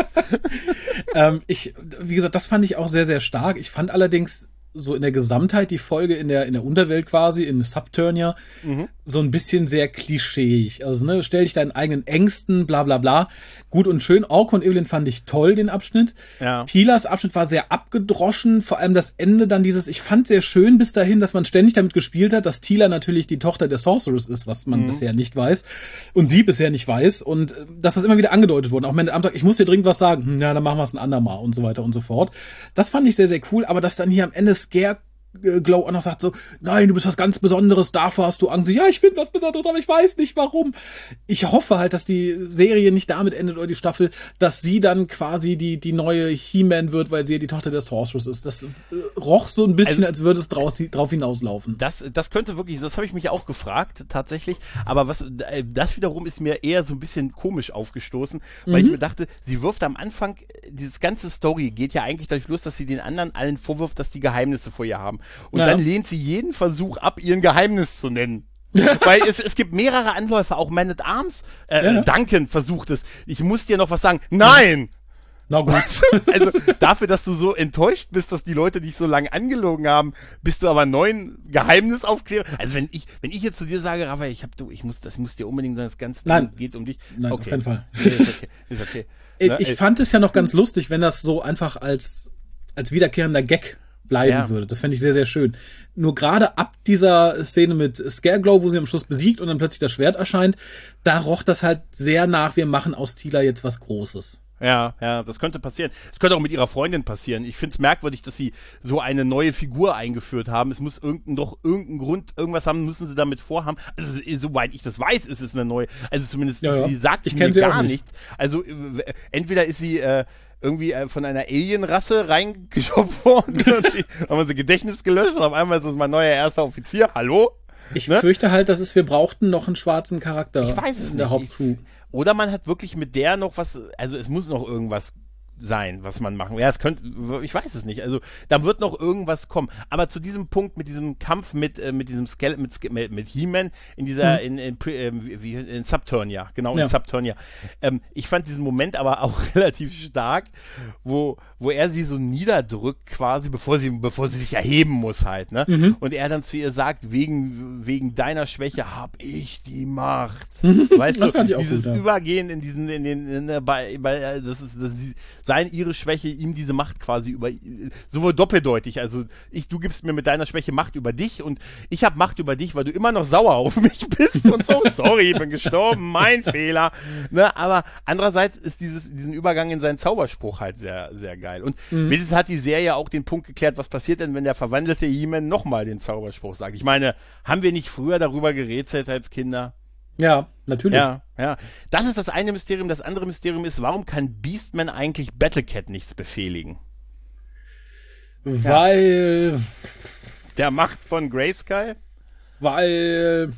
Wie gesagt, das fand ich auch sehr, sehr stark. Ich fand allerdings so in der Gesamtheit die Folge in der Unterwelt quasi, in Subternia, so ein bisschen sehr klischeeig. Also, ne, stell dich deinen eigenen Ängsten, bla bla bla. Gut und schön. Orko und Evelyn fand ich toll, den Abschnitt. Ja. Teelas Abschnitt war sehr abgedroschen, vor allem das Ende dann ich fand sehr schön bis dahin, dass man ständig damit gespielt hat, dass Teela natürlich die Tochter der Sorceress ist, was man bisher nicht weiß. Und sie bisher nicht weiß. Und dass das immer wieder angedeutet wurde. Auch wenn der Amtag, ich muss dir dringend was sagen. Ja, dann machen wir es ein andermal und so weiter und so fort. Das fand ich sehr, sehr cool. Aber dass dann hier am Ende Scareglow auch noch sagt so, nein, du bist was ganz Besonderes, davor hast du Angst. Ja, ich bin was Besonderes, aber ich weiß nicht warum. Ich hoffe halt, dass die Serie nicht damit endet oder die Staffel, dass sie dann quasi die neue He-Man wird, weil sie ja die Tochter der Sorceress ist. Das roch so ein bisschen, als würde es drauf hinauslaufen. Das könnte wirklich, das habe ich mich auch gefragt, tatsächlich. Aber das wiederum ist mir eher so ein bisschen komisch aufgestoßen, weil ich mir dachte, sie wirft am Anfang, dieses ganze Story geht ja eigentlich dadurch los, dass sie den anderen allen vorwirft, dass die Geheimnisse vor ihr haben. Und dann lehnt sie jeden Versuch ab, ihr ein Geheimnis zu nennen. Weil es gibt mehrere Anläufe, auch Man at Arms. Duncan versucht es. Ich muss dir noch was sagen. Nein! Na gut. Also dafür, dass du so enttäuscht bist, dass die Leute dich so lange angelogen haben, bist du aber neuen Geheimnisaufklärer. Also wenn ich jetzt zu dir sage, Raphael, das muss dir unbedingt sein, das ganze Ding geht um dich. Nein, okay. auf keinen Fall. Ist okay. Ich fand es ja noch ganz lustig, wenn das so einfach als wiederkehrender Gag bleiben würde. Das fände ich sehr, sehr schön. Nur gerade ab dieser Szene mit Scareglow, wo sie am Schluss besiegt und dann plötzlich das Schwert erscheint, da roch das halt sehr nach, wir machen aus Teela jetzt was Großes. Ja, das könnte passieren. Es könnte auch mit ihrer Freundin passieren. Ich finde es merkwürdig, dass sie so eine neue Figur eingeführt haben. Es muss irgendein Grund, irgendwas haben, müssen sie damit vorhaben. Also, soweit ich das weiß, ist es eine neue. Also zumindest, sie sagt mir gar nichts. Also, entweder ist sie irgendwie von einer Alien-Rasse reingeschopft worden und haben wir sie Gedächtnis gelöscht und auf einmal ist das mein neuer erster Offizier. Hallo? Ich fürchte halt, wir brauchten noch einen schwarzen Charakter. Ich weiß es in der Hauptcrew. Oder man hat wirklich mit der noch was, also es muss noch irgendwas sein, was man machen. Ja, es könnte, ich weiß es nicht. Also da wird noch irgendwas kommen. Aber zu diesem Punkt, mit diesem Kampf mit diesem mit He-Man in dieser in Subturnia, genau, in Subturnia. Ich fand diesen Moment aber auch relativ stark, wo er sie so niederdrückt quasi, bevor sie sich erheben muss halt, ne? Und er dann zu ihr sagt, wegen deiner Schwäche hab ich die Macht. Weißt du, dieses gut, Übergehen in diesen, das ist ihre Schwäche, ihm diese Macht quasi sowohl doppeldeutig, also du gibst mir mit deiner Schwäche Macht über dich und ich habe Macht über dich, weil du immer noch sauer auf mich bist und so, sorry, ich bin gestorben, mein Fehler, ne, aber andererseits ist diesen Übergang in seinen Zauberspruch halt sehr, sehr geil und wenigstens hat die Serie auch den Punkt geklärt, was passiert denn, wenn der verwandelte He-Man nochmal den Zauberspruch sagt. Ich meine, haben wir nicht früher darüber gerätselt als Kinder? Ja, natürlich. Ja. Das ist das eine Mysterium. Das andere Mysterium ist, warum kann Beastman eigentlich Battlecat nichts befehligen? Weil der Macht von Grayskull? Weil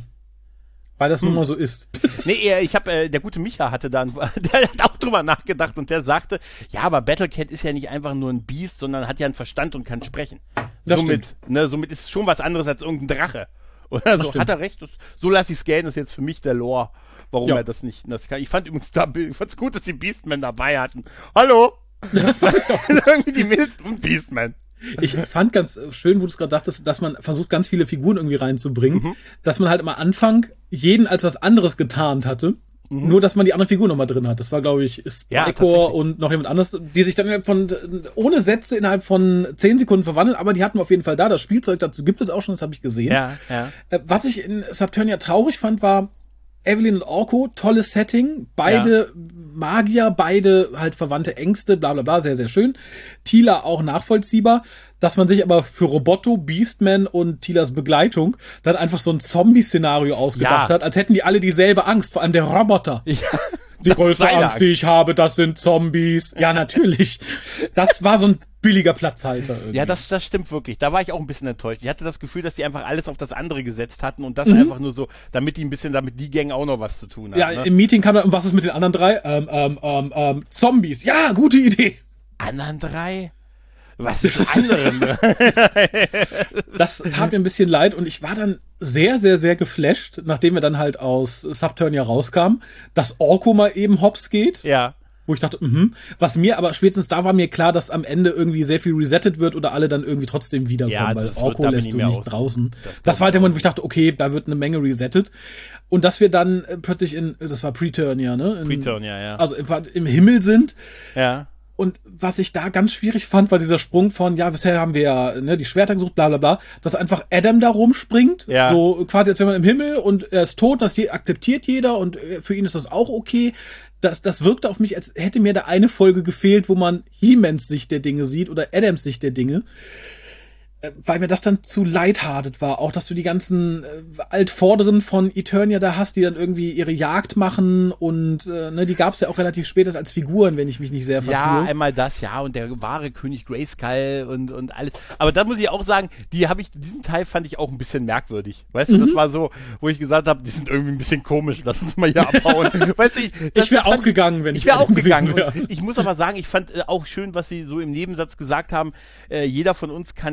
das nun mal so ist. Nee, der gute Micha der hat auch drüber nachgedacht und der sagte, ja, aber Battlecat ist ja nicht einfach nur ein Biest, sondern hat ja einen Verstand und kann sprechen. Somit ist es schon was anderes als irgendein Drache. Oder so, hat er recht, so lasse ich es gelten, das ist jetzt für mich der Lore, warum er das nicht kann. Ich fand übrigens gut, dass die Beastmen dabei hatten. Hallo! Irgendwie die Mädels und Beastmen. Ich fand ganz schön, wo du es gerade sagtest, dass man versucht, ganz viele Figuren irgendwie reinzubringen, dass man halt am Anfang jeden als was anderes getarnt hatte. Nur, dass man die andere Figur nochmal drin hat. Das war, glaube ich, Spycore und noch jemand anderes, die sich dann ohne Sätze innerhalb von 10 Sekunden verwandeln, aber die hatten wir auf jeden Fall da. Das Spielzeug dazu gibt es auch schon, das habe ich gesehen. Ja. Was ich in Subturnia traurig fand, war Evelyn und Orko, tolles Setting, beide Magier, beide halt verwandte Ängste, bla bla bla, sehr, sehr schön. Teela auch nachvollziehbar, dass man sich aber für Roboto, Beastman und Teelas Begleitung dann einfach so ein Zombie-Szenario ausgedacht hat, als hätten die alle dieselbe Angst, vor allem der Roboter. Ja. Die größte Angst, die ich habe, das sind Zombies. Ja, natürlich. Das war so ein billiger Platzhalter irgendwie. Ja, das stimmt wirklich. Da war ich auch ein bisschen enttäuscht. Ich hatte das Gefühl, dass die einfach alles auf das andere gesetzt hatten und das einfach nur so, damit die Gang auch noch was zu tun hat. Ja, ne? Im Meeting kam dann, was ist mit den anderen 3? Zombies. Ja, gute Idee. Anderen 3? Was ist mit anderen? Das tat mir ein bisschen leid und ich war dann sehr, sehr, sehr geflasht, nachdem wir dann halt aus Subturnia rauskamen, dass Orko mal eben hops geht. Ja. Wo ich dachte, was mir aber spätestens da war mir klar, dass am Ende irgendwie sehr viel resettet wird oder alle dann irgendwie trotzdem wiederkommen, weil Orko lässt du nicht draußen. Das war halt der Moment, wo ich dachte, okay, da wird eine Menge resettet. Und dass wir dann plötzlich das war Preturnia, ne? Preturnia, ja. Also im Himmel sind. Ja. Und was ich da ganz schwierig fand, war dieser Sprung von, ja, bisher haben wir ja die Schwerter gesucht, bla bla bla, dass einfach Adam da rumspringt, so quasi als wenn man im Himmel und er ist tot, das akzeptiert jeder und für ihn ist das auch okay. Das wirkte auf mich, als hätte mir da eine Folge gefehlt, wo man He-Mans Sicht der Dinge sieht oder Adams Sicht der Dinge. Weil mir das dann zu lighthearted war. Auch, dass du die ganzen Altvorderen von Eternia da hast, die dann irgendwie ihre Jagd machen und die gab's ja auch relativ spät als Figuren, wenn ich mich nicht sehr vertue. Ja, einmal das, ja, und der wahre König Grayskull und alles. Aber da muss ich auch sagen, diesen Teil fand ich auch ein bisschen merkwürdig. Weißt du, das war so, wo ich gesagt habe, die sind irgendwie ein bisschen komisch, lass uns mal hier abhauen. Weißt du, ich wäre auch gegangen, wenn ich wäre auch gegangen. Ich muss aber sagen, ich fand auch schön, was sie so im Nebensatz gesagt haben, jeder von uns kann hier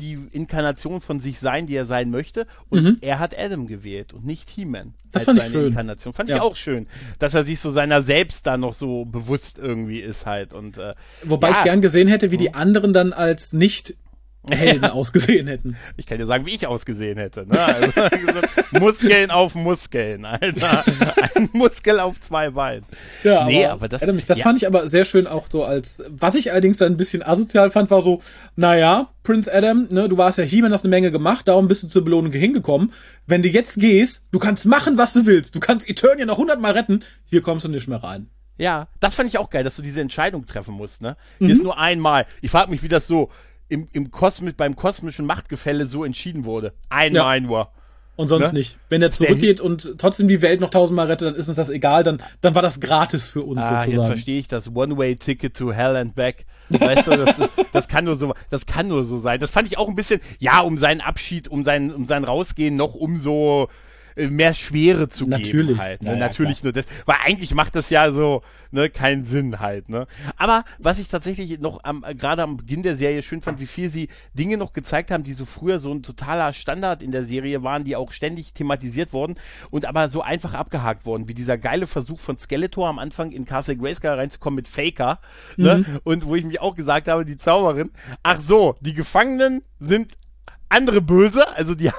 die Inkarnation von sich sein, die er sein möchte. Und er hat Adam gewählt und nicht He-Man. Das fand ich seine schön. Inkarnation. Fand ich auch schön, dass er sich so seiner selbst da noch so bewusst irgendwie ist halt. Und, wobei ich gern gesehen hätte, wie die anderen dann als Nicht-Helden ausgesehen hätten. Ich kann dir sagen, wie ich ausgesehen hätte. Ne? Also, Muskeln auf Muskeln, Alter. Ein Muskel auf 2 Beinen. Ja, nee, aber das fand ich aber sehr schön auch so als, was ich allerdings dann ein bisschen asozial fand, war so, naja, Prince Adam, ne, du warst ja He-Man, hast eine Menge gemacht, darum bist du zur Belohnung hingekommen. Wenn du jetzt gehst, du kannst machen, was du willst. Du kannst Eternia noch 100 Mal retten, hier kommst du nicht mehr rein. Ja, das fand ich auch geil, dass du diese Entscheidung treffen musst, ne? Hier ist nur einmal. Ich frage mich, wie das so beim kosmischen Machtgefälle so entschieden wurde. Einmal nur. Und sonst nicht. Wenn er zurückgeht und trotzdem die Welt noch 1000-mal rettet, dann ist uns das egal, dann war das gratis für uns sozusagen. Jetzt verstehe ich das. One-Way-Ticket to Hell and Back. Weißt du, das kann nur so sein. Das fand ich auch ein bisschen, um seinen Abschied, um sein Rausgehen noch umso mehr Schwere zu geben halt. Ne? Natürlich nur das, weil eigentlich macht das ja so, ne, keinen Sinn halt, ne. Aber was ich tatsächlich noch gerade am Beginn der Serie schön fand, wie viel sie Dinge noch gezeigt haben, die so früher so ein totaler Standard in der Serie waren, die auch ständig thematisiert wurden und aber so einfach abgehakt wurden, wie dieser geile Versuch von Skeletor am Anfang in Castle Grayskull reinzukommen mit Faker, ne, und wo ich mich auch gesagt habe, die Zauberin, ach so, die Gefangenen sind andere Böse, also die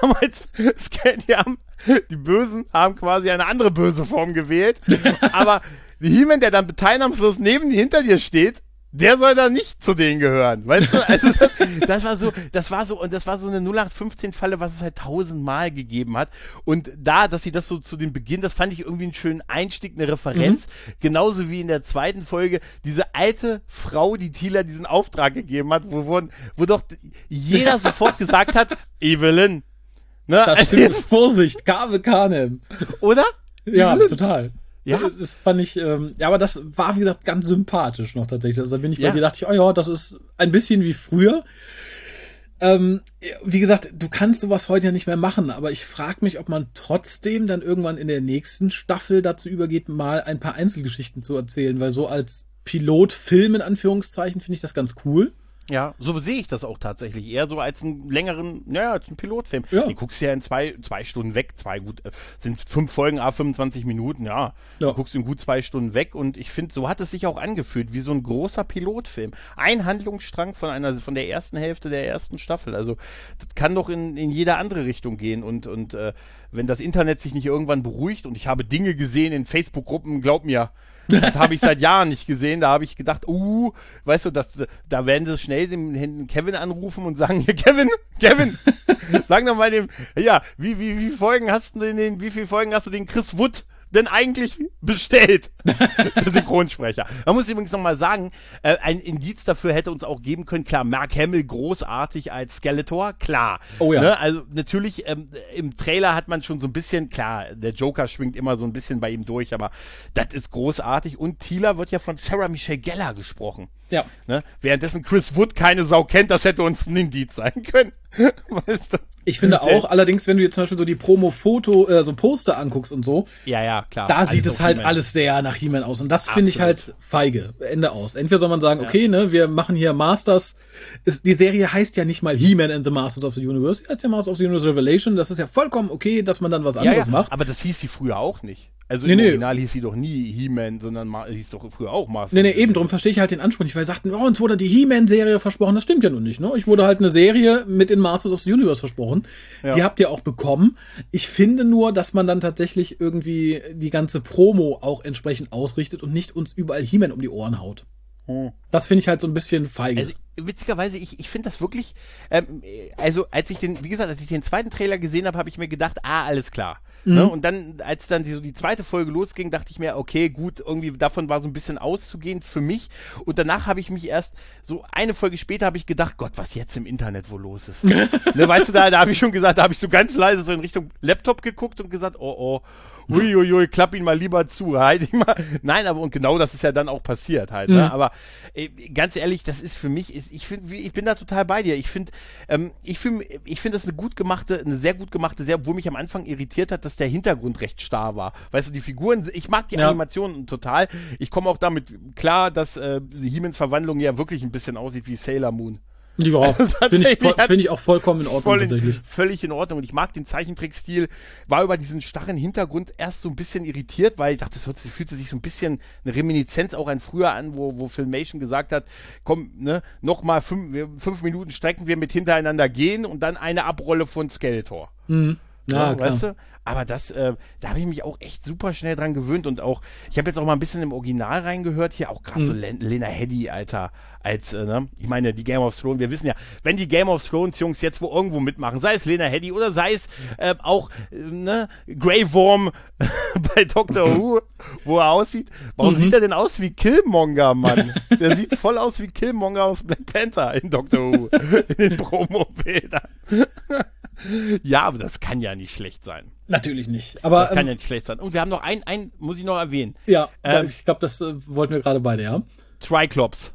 Bösen haben quasi eine andere böse Form gewählt, aber der He-Man, der dann teilnahmslos neben dir, hinter dir steht, der soll da nicht zu denen gehören, weißt du? Also das war so eine 0815-Falle, was es halt 1000-mal gegeben hat. Und dass sie das so zu dem Beginn, das fand ich irgendwie einen schönen Einstieg, eine Referenz. Genauso wie in der zweiten Folge diese alte Frau, die Teela diesen Auftrag gegeben hat, wo doch jeder sofort gesagt hat, Evelyn. Ne? Das stimmt, jetzt Vorsicht, Kave Kanem. Oder? Ja, Evelyn? Total. Ja. Das fand ich, aber das war, wie gesagt, ganz sympathisch noch tatsächlich. Also da bin ich bei dir, dachte ich, das ist ein bisschen wie früher. Wie gesagt, du kannst sowas heute ja nicht mehr machen, aber ich frage mich, ob man trotzdem dann irgendwann in der nächsten Staffel dazu übergeht, mal ein paar Einzelgeschichten zu erzählen, weil so als Pilotfilm in Anführungszeichen finde ich das ganz cool. Ja, so sehe ich das auch tatsächlich. Eher so als einen längeren, als einen Pilotfilm. Ja. Die guckst ja in zwei Stunden weg. Sind 5 Folgen, 25 Minuten, ja. Du guckst in gut 2 Stunden weg und ich finde, so hat es sich auch angefühlt, wie so ein großer Pilotfilm. Ein Handlungsstrang von der ersten Hälfte der ersten Staffel. Also, das kann doch in jede andere Richtung gehen und wenn das Internet sich nicht irgendwann beruhigt und ich habe Dinge gesehen in Facebook-Gruppen, glaub mir, das habe ich seit Jahren nicht gesehen. Da habe ich gedacht, weißt du, da werden sie schnell den Kevin anrufen und sagen, hier, Kevin, sag doch mal wie viele Folgen hast du den Chris Wood denn eigentlich bestellt? Der Synchronsprecher. Man muss übrigens nochmal sagen, ein Indiz dafür hätte uns auch geben können, klar, Mark Hamill großartig als Skeletor, klar. Oh ja. Ne? Also natürlich, im Trailer hat man schon so ein bisschen, klar, der Joker schwingt immer so ein bisschen bei ihm durch, aber das ist großartig und Teela wird ja von Sarah Michelle Gellar gesprochen. Ja. Ne? Währenddessen Chris Wood keine Sau kennt, das hätte uns ein Indiz sein können. Weißt du? Ich finde auch, allerdings, wenn du dir zum Beispiel so die Promo-Foto, so Poster anguckst und so, ja, klar. Da sieht es halt alles sehr nach He-Man aus. Und das finde ich halt feige. Ende aus. Entweder soll man sagen, okay, ne, wir machen hier Masters. Die Serie heißt ja nicht mal He-Man and the Masters of the Universe. Die heißt ja Masters of the Universe Revelation. Das ist ja vollkommen okay, dass man dann was anderes macht. Aber das hieß sie früher auch nicht. Also im Original hieß sie doch nie He-Man, sondern hieß doch früher auch Masters. Nee, eben, darum verstehe ich halt den Anspruch nicht, weil sie sagten, uns wurde die He-Man-Serie versprochen. Das stimmt ja nun nicht, ne? Ich wurde halt eine Serie mit den Masters of the Universe versprochen. Ja. Die habt ihr auch bekommen. Ich finde nur, dass man dann tatsächlich irgendwie die ganze Promo auch entsprechend ausrichtet und nicht uns überall He-Man um die Ohren haut. Das finde ich halt so ein bisschen feige. Also witzigerweise, ich finde das wirklich, also als ich den zweiten Trailer gesehen habe, habe ich mir gedacht, alles klar. Ne? Und dann, als dann die zweite Folge losging, dachte ich mir, okay, gut, irgendwie davon war so ein bisschen auszugehen für mich. Und danach habe ich mich erst, so eine Folge später habe ich gedacht, Gott, was jetzt im Internet wohl los ist. Ne, weißt du, da habe ich schon gesagt, da habe ich so ganz leise so in Richtung Laptop geguckt und gesagt, uiuiui, klapp ihn mal lieber zu, halt ihn mal. Nein, aber und genau das ist ja dann auch passiert halt, ne? Aber ganz ehrlich, das ist für mich, ich bin da total bei dir. Ich finde das eine sehr gut gemachte Serie, obwohl mich am Anfang irritiert hat, dass der Hintergrund recht starr war. Weißt du, die Figuren, ich mag die Animationen total. Ich komme auch damit klar, dass He-Mans Verwandlung ja wirklich ein bisschen aussieht wie Sailor Moon. Ja, finde ich auch vollkommen in Ordnung tatsächlich. Völlig in Ordnung. Und ich mag den Zeichentrickstil. War über diesen starren Hintergrund erst so ein bisschen irritiert, weil ich dachte, das fühlte sich so ein bisschen eine Reminiszenz auch an früher an, wo Filmation gesagt hat, komm, ne, nochmal 5 Minuten strecken wir mit hintereinander gehen und dann eine Abrolle von Skeletor. Mhm. Ja, klar. Weißt du? Aber da habe ich mich auch echt super schnell dran gewöhnt und auch, ich habe jetzt auch mal ein bisschen im Original reingehört, hier auch gerade so Lena Headey, Alter, als, ich meine, die Game of Thrones, wir wissen ja, wenn die Game of Thrones Jungs jetzt wo irgendwo mitmachen, sei es Lena Headey oder sei es auch, Grey Worm bei Doctor Who, wo er aussieht, warum sieht er denn aus wie Killmonger, Mann? Der sieht voll aus wie Killmonger aus Black Panther in Doctor Who, in den Promo-Bildern. Ja, aber das kann ja nicht schlecht sein. Natürlich nicht. Aber, das kann ja nicht schlecht sein. Und wir haben noch einen muss ich noch erwähnen. Ja, ich glaube, das wollten wir gerade beide, ja. Triclops.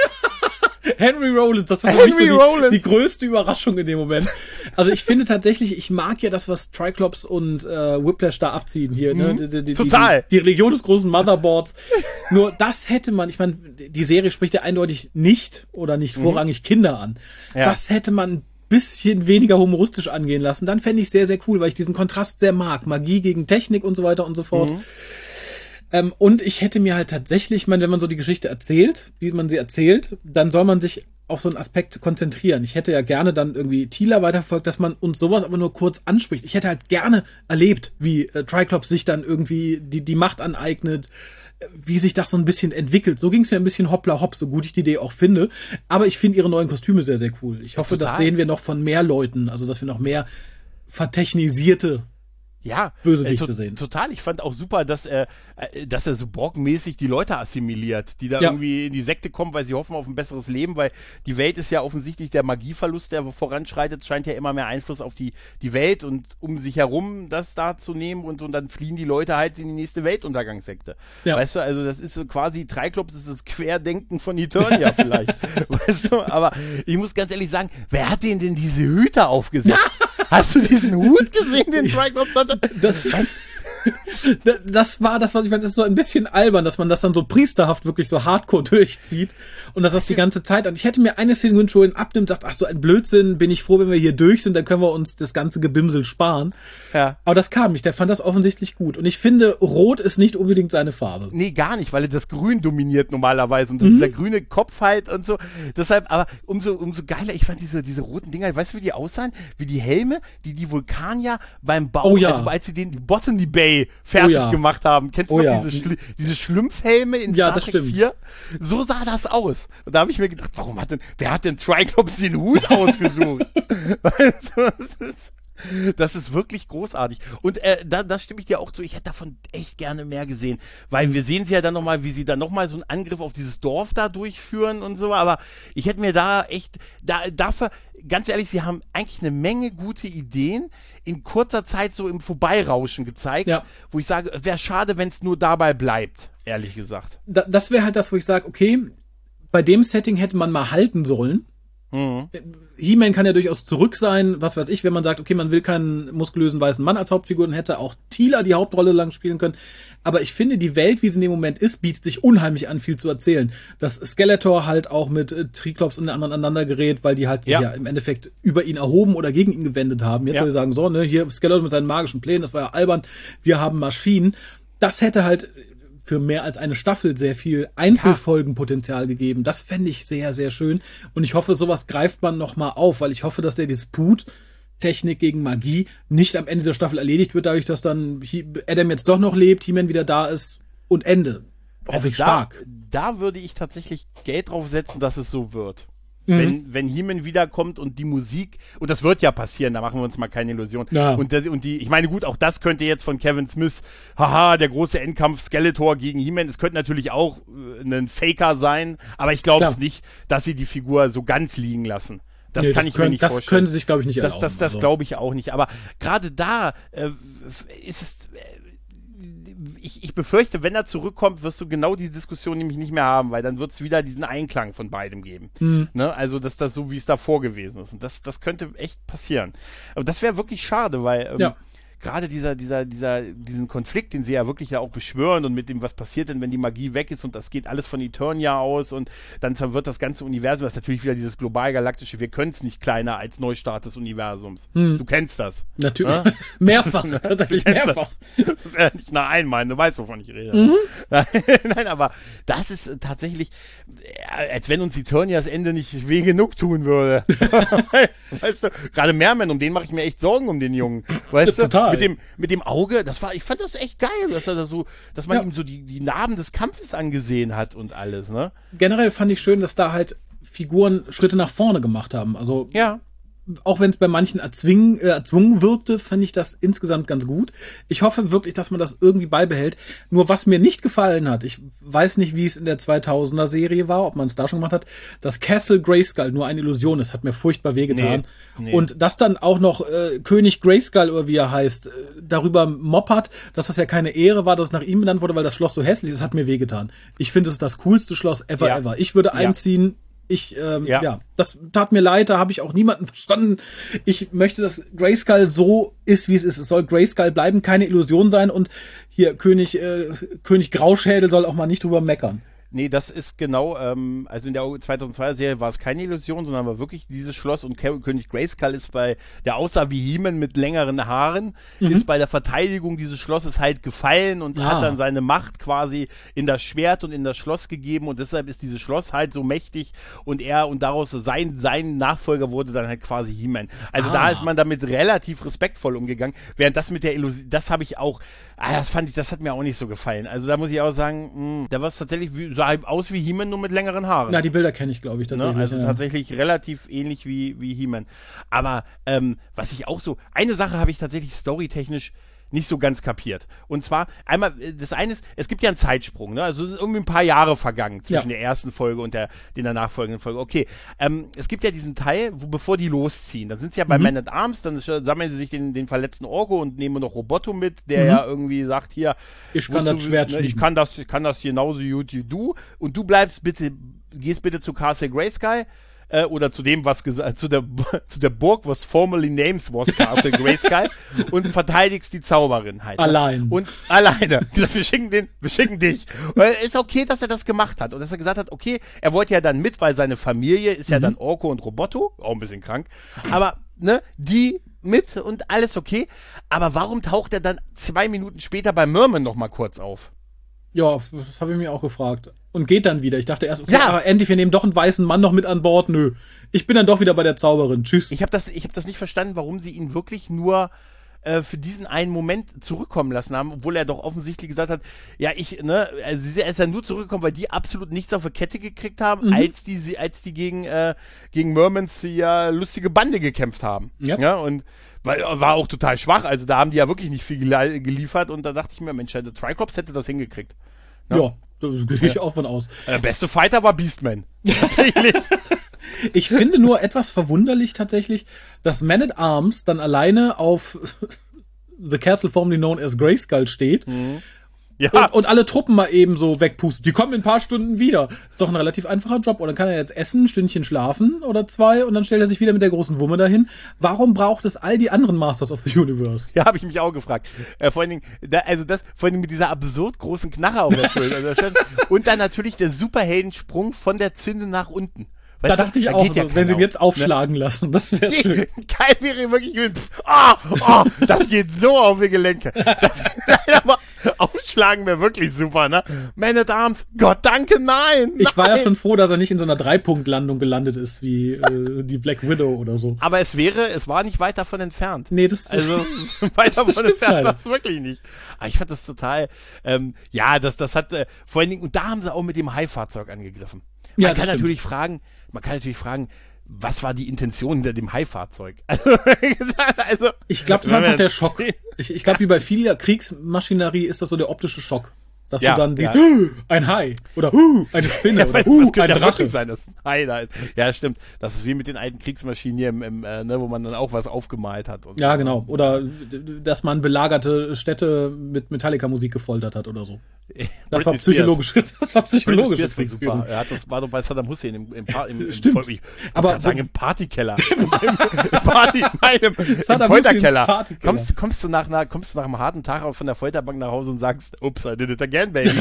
Henry Rollins, das war für mich so die größte Überraschung in dem Moment. Also ich finde tatsächlich, ich mag ja das, was Triclops und Whiplash da abziehen hier. Ne? Total. Die Legion des großen Motherboards. Nur das hätte man, ich meine, die Serie spricht ja eindeutig nicht oder nicht vorrangig Kinder an. Ja. Das hätte man bisschen weniger humoristisch angehen lassen, dann fände ich sehr, sehr cool, weil ich diesen Kontrast sehr mag. Magie gegen Technik und so weiter und so fort. Und ich hätte mir halt tatsächlich, ich meine, wenn man so die Geschichte erzählt, wie man sie erzählt, dann soll man sich auf so einen Aspekt konzentrieren. Ich hätte ja gerne dann irgendwie Teela weiterverfolgt, dass man uns sowas aber nur kurz anspricht. Ich hätte halt gerne erlebt, wie Triclops sich dann irgendwie die Macht aneignet, wie sich das so ein bisschen entwickelt. So ging es mir ein bisschen hoppla hopp, so gut ich die Idee auch finde. Aber ich finde ihre neuen Kostüme sehr, sehr cool. Ich hoffe, das sehen wir noch von mehr Leuten. Also, dass wir noch mehr vertechnisierte Bösewichte sehen. Total. Ich fand auch super, dass er so Borg-mäßig die Leute assimiliert, die da irgendwie in die Sekte kommen, weil sie hoffen auf ein besseres Leben, weil die Welt ist ja offensichtlich der Magieverlust, der voranschreitet, scheint ja immer mehr Einfluss auf die Welt und um sich herum das da zu nehmen und dann fliehen die Leute halt in die nächste Weltuntergangssekte. Ja. Weißt du, also das ist so quasi, Triclops ist das Querdenken von Eternia vielleicht. Weißt du, aber ich muss ganz ehrlich sagen, wer hat denen denn diese Hüte aufgesetzt? Hast du diesen Hut gesehen, den Triclops hatte? Das war das, was ich fand, das ist so ein bisschen albern, dass man das dann so priesterhaft wirklich so hardcore durchzieht und dass das die ganze Zeit an. Ich hätte mir eine Szene gewünscht, wo er ihn abnimmt, sagt, ach so ein Blödsinn, bin ich froh, wenn wir hier durch sind, dann können wir uns das ganze Gebimsel sparen. Ja. Aber das kam nicht, der fand das offensichtlich gut und ich finde, Rot ist nicht unbedingt seine Farbe. Nee, gar nicht, weil er das Grün dominiert normalerweise und dieser grüne Kopf halt und so. Deshalb, aber umso geiler, ich fand diese roten Dinger, weißt du, wie die aussahen? Wie die Helme, die Vulkanier beim Bau, also als sie die Botany Bay fertig gemacht haben. Kennst du noch diese Schlümpfhelme in Star Trek 4? So sah das aus. Und da habe ich mir gedacht, wer hat denn Triclops den Hut ausgesucht? Weißt du, das ist wirklich großartig. Und da stimme ich dir auch zu, ich hätte davon echt gerne mehr gesehen. Weil wir sehen sie ja dann nochmal, wie sie dann nochmal so einen Angriff auf dieses Dorf da durchführen und so. Aber ich hätte mir da echt, dafür, ganz ehrlich, sie haben eigentlich eine Menge gute Ideen in kurzer Zeit so im Vorbeirauschen gezeigt, wo ich sage, wäre schade, wenn es nur dabei bleibt, ehrlich gesagt. Das wäre halt das, wo ich sage, okay, bei dem Setting hätte man mal halten sollen. He-Man kann ja durchaus zurück sein, was weiß ich, wenn man sagt, okay, man will keinen muskulösen weißen Mann als Hauptfigur, dann hätte auch Teela die Hauptrolle lang spielen können. Aber ich finde, die Welt, wie sie in dem Moment ist, bietet sich unheimlich an, viel zu erzählen. Dass Skeletor halt auch mit Triclops und den anderen aneinander gerät, weil die halt sich ja im Endeffekt über ihn erhoben oder gegen ihn gewendet haben. Jetzt soll ich sagen, so, ne, hier Skeletor mit seinen magischen Plänen, das war ja albern, wir haben Maschinen. Das hätte halt für mehr als eine Staffel sehr viel Einzelfolgenpotenzial gegeben. Das fände ich sehr, sehr schön. Und ich hoffe, sowas greift man noch mal auf, weil ich hoffe, dass der Disput Technik gegen Magie nicht am Ende dieser Staffel erledigt wird, dadurch, dass dann Adam jetzt doch noch lebt, He-Man wieder da ist und Ende. Hoffe ich stark. Da würde ich tatsächlich Geld drauf setzen, dass es so wird. Wenn He-Man wiederkommt und die Musik, und das wird ja passieren, da machen wir uns mal keine Illusion. Ja. Und ich meine, gut, auch das könnte jetzt von Kevin Smith, der große Endkampf Skeletor gegen He-Man, es könnte natürlich auch ein Faker sein, aber ich glaube es nicht, dass sie die Figur so ganz liegen lassen. Das kann ich mir nicht vorstellen. Das können sie sich, glaube ich, nicht erlauben. Das glaube ich auch nicht. Aber gerade da ist es... Ich befürchte, wenn er zurückkommt, wirst du genau diese Diskussion nämlich nicht mehr haben, weil dann wird es wieder diesen Einklang von beidem geben. Ne? Also, dass das so, wie es davor gewesen ist. Und das könnte echt passieren. Aber das wäre wirklich schade, weil gerade diesen Konflikt, den sie ja wirklich ja auch beschwören und mit dem, was passiert denn, wenn die Magie weg ist und das geht alles von Eternia aus und dann wird das ganze Universum, das ist natürlich wieder dieses global-galaktische, wir können es nicht kleiner als Neustart des Universums. Du kennst das. Natürlich. Ja? Mehrfach, tatsächlich mehrfach. Das ist ja nicht nur einmal, du weißt, wovon ich rede. Nein, aber das ist tatsächlich, als wenn uns Eternias Ende nicht weh genug tun würde. Weißt du, gerade Merman, um den mache ich mir echt Sorgen, um den Jungen. Weißt du? Total. Mit dem Auge, ich fand das echt geil, dass man ihm so die Narben des Kampfes angesehen hat und alles, ne? Generell fand ich schön, dass da halt Figuren Schritte nach vorne gemacht haben. Also, ja. Auch wenn es bei manchen erzwungen wirkte, fand ich das insgesamt ganz gut. Ich hoffe wirklich, dass man das irgendwie beibehält. Nur was mir nicht gefallen hat, ich weiß nicht, wie es in der 2000er Serie war, ob man es da schon gemacht hat, dass Castle Grayskull nur eine Illusion ist, hat mir furchtbar wehgetan. Nee. Und dass dann auch noch König Grayskull, oder wie er heißt, darüber moppert, dass das ja keine Ehre war, dass es nach ihm benannt wurde, weil das Schloss so hässlich ist, hat mir wehgetan. Ich finde, es ist das coolste Schloss ever. Ich würde einziehen. Das tat mir leid, da habe ich auch niemanden verstanden. Ich möchte, dass Grayskull so ist, wie es ist. Es soll Grayskull bleiben, keine Illusion sein und hier König Grauschädel soll auch mal nicht drüber meckern. Nee, das ist genau, also in der 2002er-Serie war es keine Illusion, sondern war wirklich dieses Schloss und König Grayskull ist der aussah wie He-Man mit längeren Haaren, ist bei der Verteidigung dieses Schlosses halt gefallen und hat dann seine Macht quasi in das Schwert und in das Schloss gegeben und deshalb ist dieses Schloss halt so mächtig und daraus sein Nachfolger wurde dann halt quasi He-Man. Also da ist man damit relativ respektvoll umgegangen, während das mit der Illusion, das habe ich auch, das hat mir auch nicht so gefallen. Also da muss ich auch sagen, da war es tatsächlich sah aus wie He-Man, nur mit längeren Haaren. Na, die Bilder kenne ich, glaube ich, tatsächlich. Ne? Also tatsächlich relativ ähnlich wie He-Man. Aber was ich auch so, eine Sache habe ich tatsächlich storytechnisch nicht so ganz kapiert. Und zwar, einmal, das eine ist, es gibt ja einen Zeitsprung, ne? Also irgendwie ein paar Jahre vergangen zwischen der ersten Folge und der nachfolgenden Folge. Okay, es gibt ja diesen Teil, bevor die losziehen, dann sind sie ja bei Man at Arms, dann sammeln sie sich den verletzten Orko und nehmen noch Roboto mit, der ja irgendwie sagt, hier, ich kann das Schwert schmieden. Ich kann das genauso gut wie du und du gehst bitte zu Castle Grayskull, oder zu dem, zu der Burg, was formerly names was Castle Grayskull und verteidigst die Zauberin halt. Allein. Und alleine. Wir schicken dich. Weil ist okay, dass er das gemacht hat. Und dass er gesagt hat, okay, er wollte ja dann mit, weil seine Familie ist ja dann Orko und Roboto, auch ein bisschen krank. Aber, ne, die mit und alles okay. Aber warum taucht er dann 2 Minuten später bei Merman noch mal kurz auf? Ja, das habe ich mir auch gefragt. Und geht dann wieder. Ich dachte erst, okay, aber endlich, wir nehmen doch einen weißen Mann noch mit an Bord. Nö. Ich bin dann doch wieder bei der Zauberin. Tschüss. Ich hab das nicht verstanden, warum sie ihn wirklich nur für diesen einen Moment zurückkommen lassen haben, obwohl er doch offensichtlich gesagt hat, er ist ja nur zurückgekommen, weil die absolut nichts auf die Kette gekriegt haben, als die gegen Mermans lustige Bande gekämpft haben. Ja, und war auch total schwach, also da haben die ja wirklich nicht viel geliefert und da dachte ich mir, Mensch, der Triclops hätte das hingekriegt. Ja, da gehe ich auch von aus. Der beste Fighter war Beastman. Tatsächlich. Ich finde nur etwas verwunderlich tatsächlich, dass Man at Arms dann alleine auf The Castle formerly known as Grayskull steht. Ja. Und alle Truppen mal eben so wegpusten. Die kommen in ein paar Stunden wieder. Ist doch ein relativ einfacher Job. Und dann kann er jetzt essen, ein Stündchen schlafen oder 2 und dann stellt er sich wieder mit der großen Wumme dahin. Warum braucht es all die anderen Masters of the Universe? Ja, habe ich mich auch gefragt. Vor allen Dingen mit dieser absurd großen Knarre auf der Schulter. Und dann natürlich der Superheldensprung von der Zinne nach unten. Da dachte ich auch, so, wenn sie ihn jetzt aufschlagen lassen, das wäre schön. Kein wäre wirklich, das geht so auf die Gelenke. Aber aufschlagen wäre wirklich super, ne? Man at Arms, Gott danke, nein! Ich war ja schon froh, dass er nicht in so einer 3-Punkt-Landung gelandet ist, wie die Black Widow oder so. Aber es war nicht weit davon entfernt. Nee, das also weit davon entfernt war es wirklich nicht. Aber ich fand das total, das hat, vor allen Dingen, und da haben sie auch mit dem Hai-Fahrzeug angegriffen. Man kann natürlich fragen, was war die Intention hinter dem Hai-Fahrzeug? Also, ich glaube, das war einfach der Schock. Ich glaube, wie bei vieler Kriegsmaschinerie ist das so der optische Schock. Dass Ja, du dann siehst, ja. ein Hai oder eine Spinne oder das ein könnte ja Drache. wirklich sein, dass ein Hai da ist. Ja, stimmt. Das ist wie mit den alten Kriegsmaschinen hier, ne, wo man dann auch was aufgemalt hat. Und Ja, so. genau. Oder dass man belagerte Städte mit Metallica-Musik gefoltert hat oder so. Das war Britney psychologisch. Das war psychologisch. Spears war super. Das war doch bei Saddam Hussein im Stimmt. Aber im Partykeller. Im Saddam Folterkeller. Husseins Partykeller. Kommst du nach einem harten Tag auch von der Folterbank nach Hause und sagst, ups, I did it again, baby.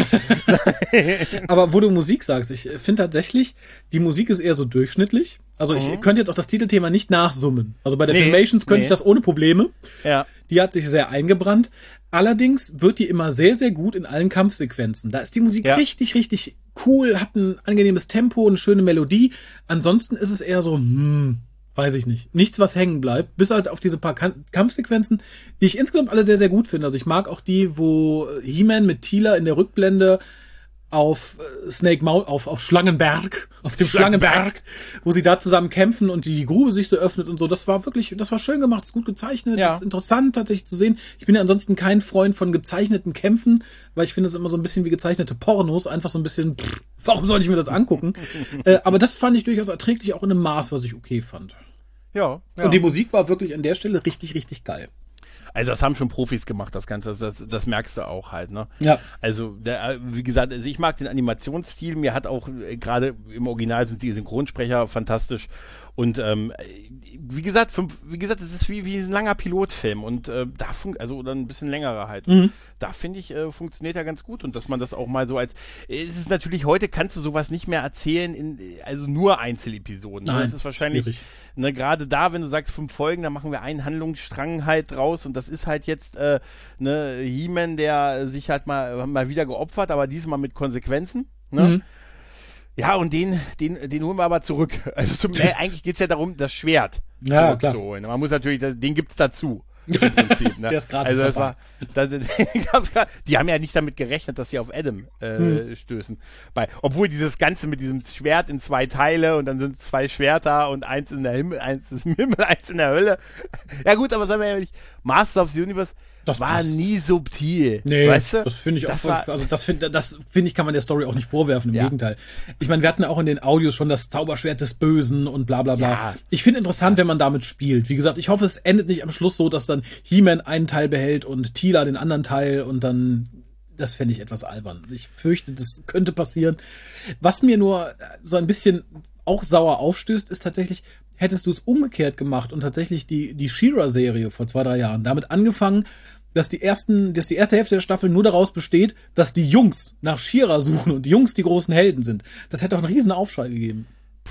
Aber wo du Musik sagst, ich finde tatsächlich, die Musik ist eher so durchschnittlich. Also ich könnte jetzt auch das Titelthema nicht nachsummen. Also bei der Filmations könnte ich das ohne Probleme. Ja. Die hat sich sehr eingebrannt. Allerdings wird die immer sehr, sehr gut in allen Kampfsequenzen. Da ist die Musik richtig, richtig cool, hat ein angenehmes Tempo, eine schöne Melodie. Ansonsten ist es eher so, weiß ich nicht. Nichts, was hängen bleibt, bis halt auf diese paar Kampfsequenzen, die ich insgesamt alle sehr, sehr gut finde. Also ich mag auch die, wo He-Man mit Teela in der Rückblende auf auf Schlangenberg, auf dem Schlangenberg, wo sie da zusammen kämpfen und die Grube sich so öffnet und so. Das war schön gemacht, ist gut gezeichnet, ist interessant tatsächlich zu sehen. Ich bin ja ansonsten kein Freund von gezeichneten Kämpfen, weil ich finde es immer so ein bisschen wie gezeichnete Pornos, einfach so ein bisschen, warum soll ich mir das angucken? Aber das fand ich durchaus erträglich, auch in einem Maß, was ich okay fand. Ja. Und die Musik war wirklich an der Stelle richtig, richtig geil. Also das haben schon Profis gemacht, das Ganze, das merkst du auch halt, ne? Ja. Also, wie gesagt, also ich mag den Animationsstil, mir hat auch, gerade im Original sind die Synchronsprecher fantastisch und wie gesagt, es ist wie ein langer Pilotfilm und oder ein bisschen längerer halt. Da finde ich, funktioniert er ganz gut und dass man das auch mal so es ist natürlich, heute kannst du sowas nicht mehr erzählen also nur Einzelepisoden. Nein, das ist wahrscheinlich, ne, gerade da, wenn du sagst 5 Folgen, dann machen wir einen Handlungsstrang halt draus und das ist halt jetzt He-Man, der sich halt mal wieder geopfert, aber diesmal mit Konsequenzen, ne? Ja, und den holen wir aber zurück. Also eigentlich geht's ja darum, das Schwert zurückzuholen. Man muss natürlich, den gibt's dazu. Im Prinzip, ne? Der ist gratis also die haben ja nicht damit gerechnet, dass sie auf Adam stößen. Obwohl dieses Ganze mit diesem Schwert in 2 Teile und dann sind 2 Schwerter und eins ist im Himmel, eins in der Hölle. Ja gut, aber sagen wir ehrlich, Master of the Universe war nie subtil. Nee, weißt du? Das finde ich auch, das finde ich, kann man der Story auch nicht vorwerfen, im Gegenteil. Ich meine, wir hatten ja auch in den Audios schon das Zauberschwert des Bösen und bla bla bla. Ja. Ich finde interessant, wenn man damit spielt. Wie gesagt, ich hoffe, es endet nicht am Schluss so, dass dann He-Man einen Teil behält und Teela den anderen Teil und dann, das fände ich etwas albern. Ich fürchte, das könnte passieren. Was mir nur so ein bisschen auch sauer aufstößt, ist tatsächlich, hättest du es umgekehrt gemacht und tatsächlich die She-Ra-Serie vor 2-3 Jahren damit angefangen, dass die erste Hälfte der Staffel nur daraus besteht, dass die Jungs nach She-Ra suchen und die Jungs die großen Helden sind. Das hätte doch einen riesen Aufschrei gegeben.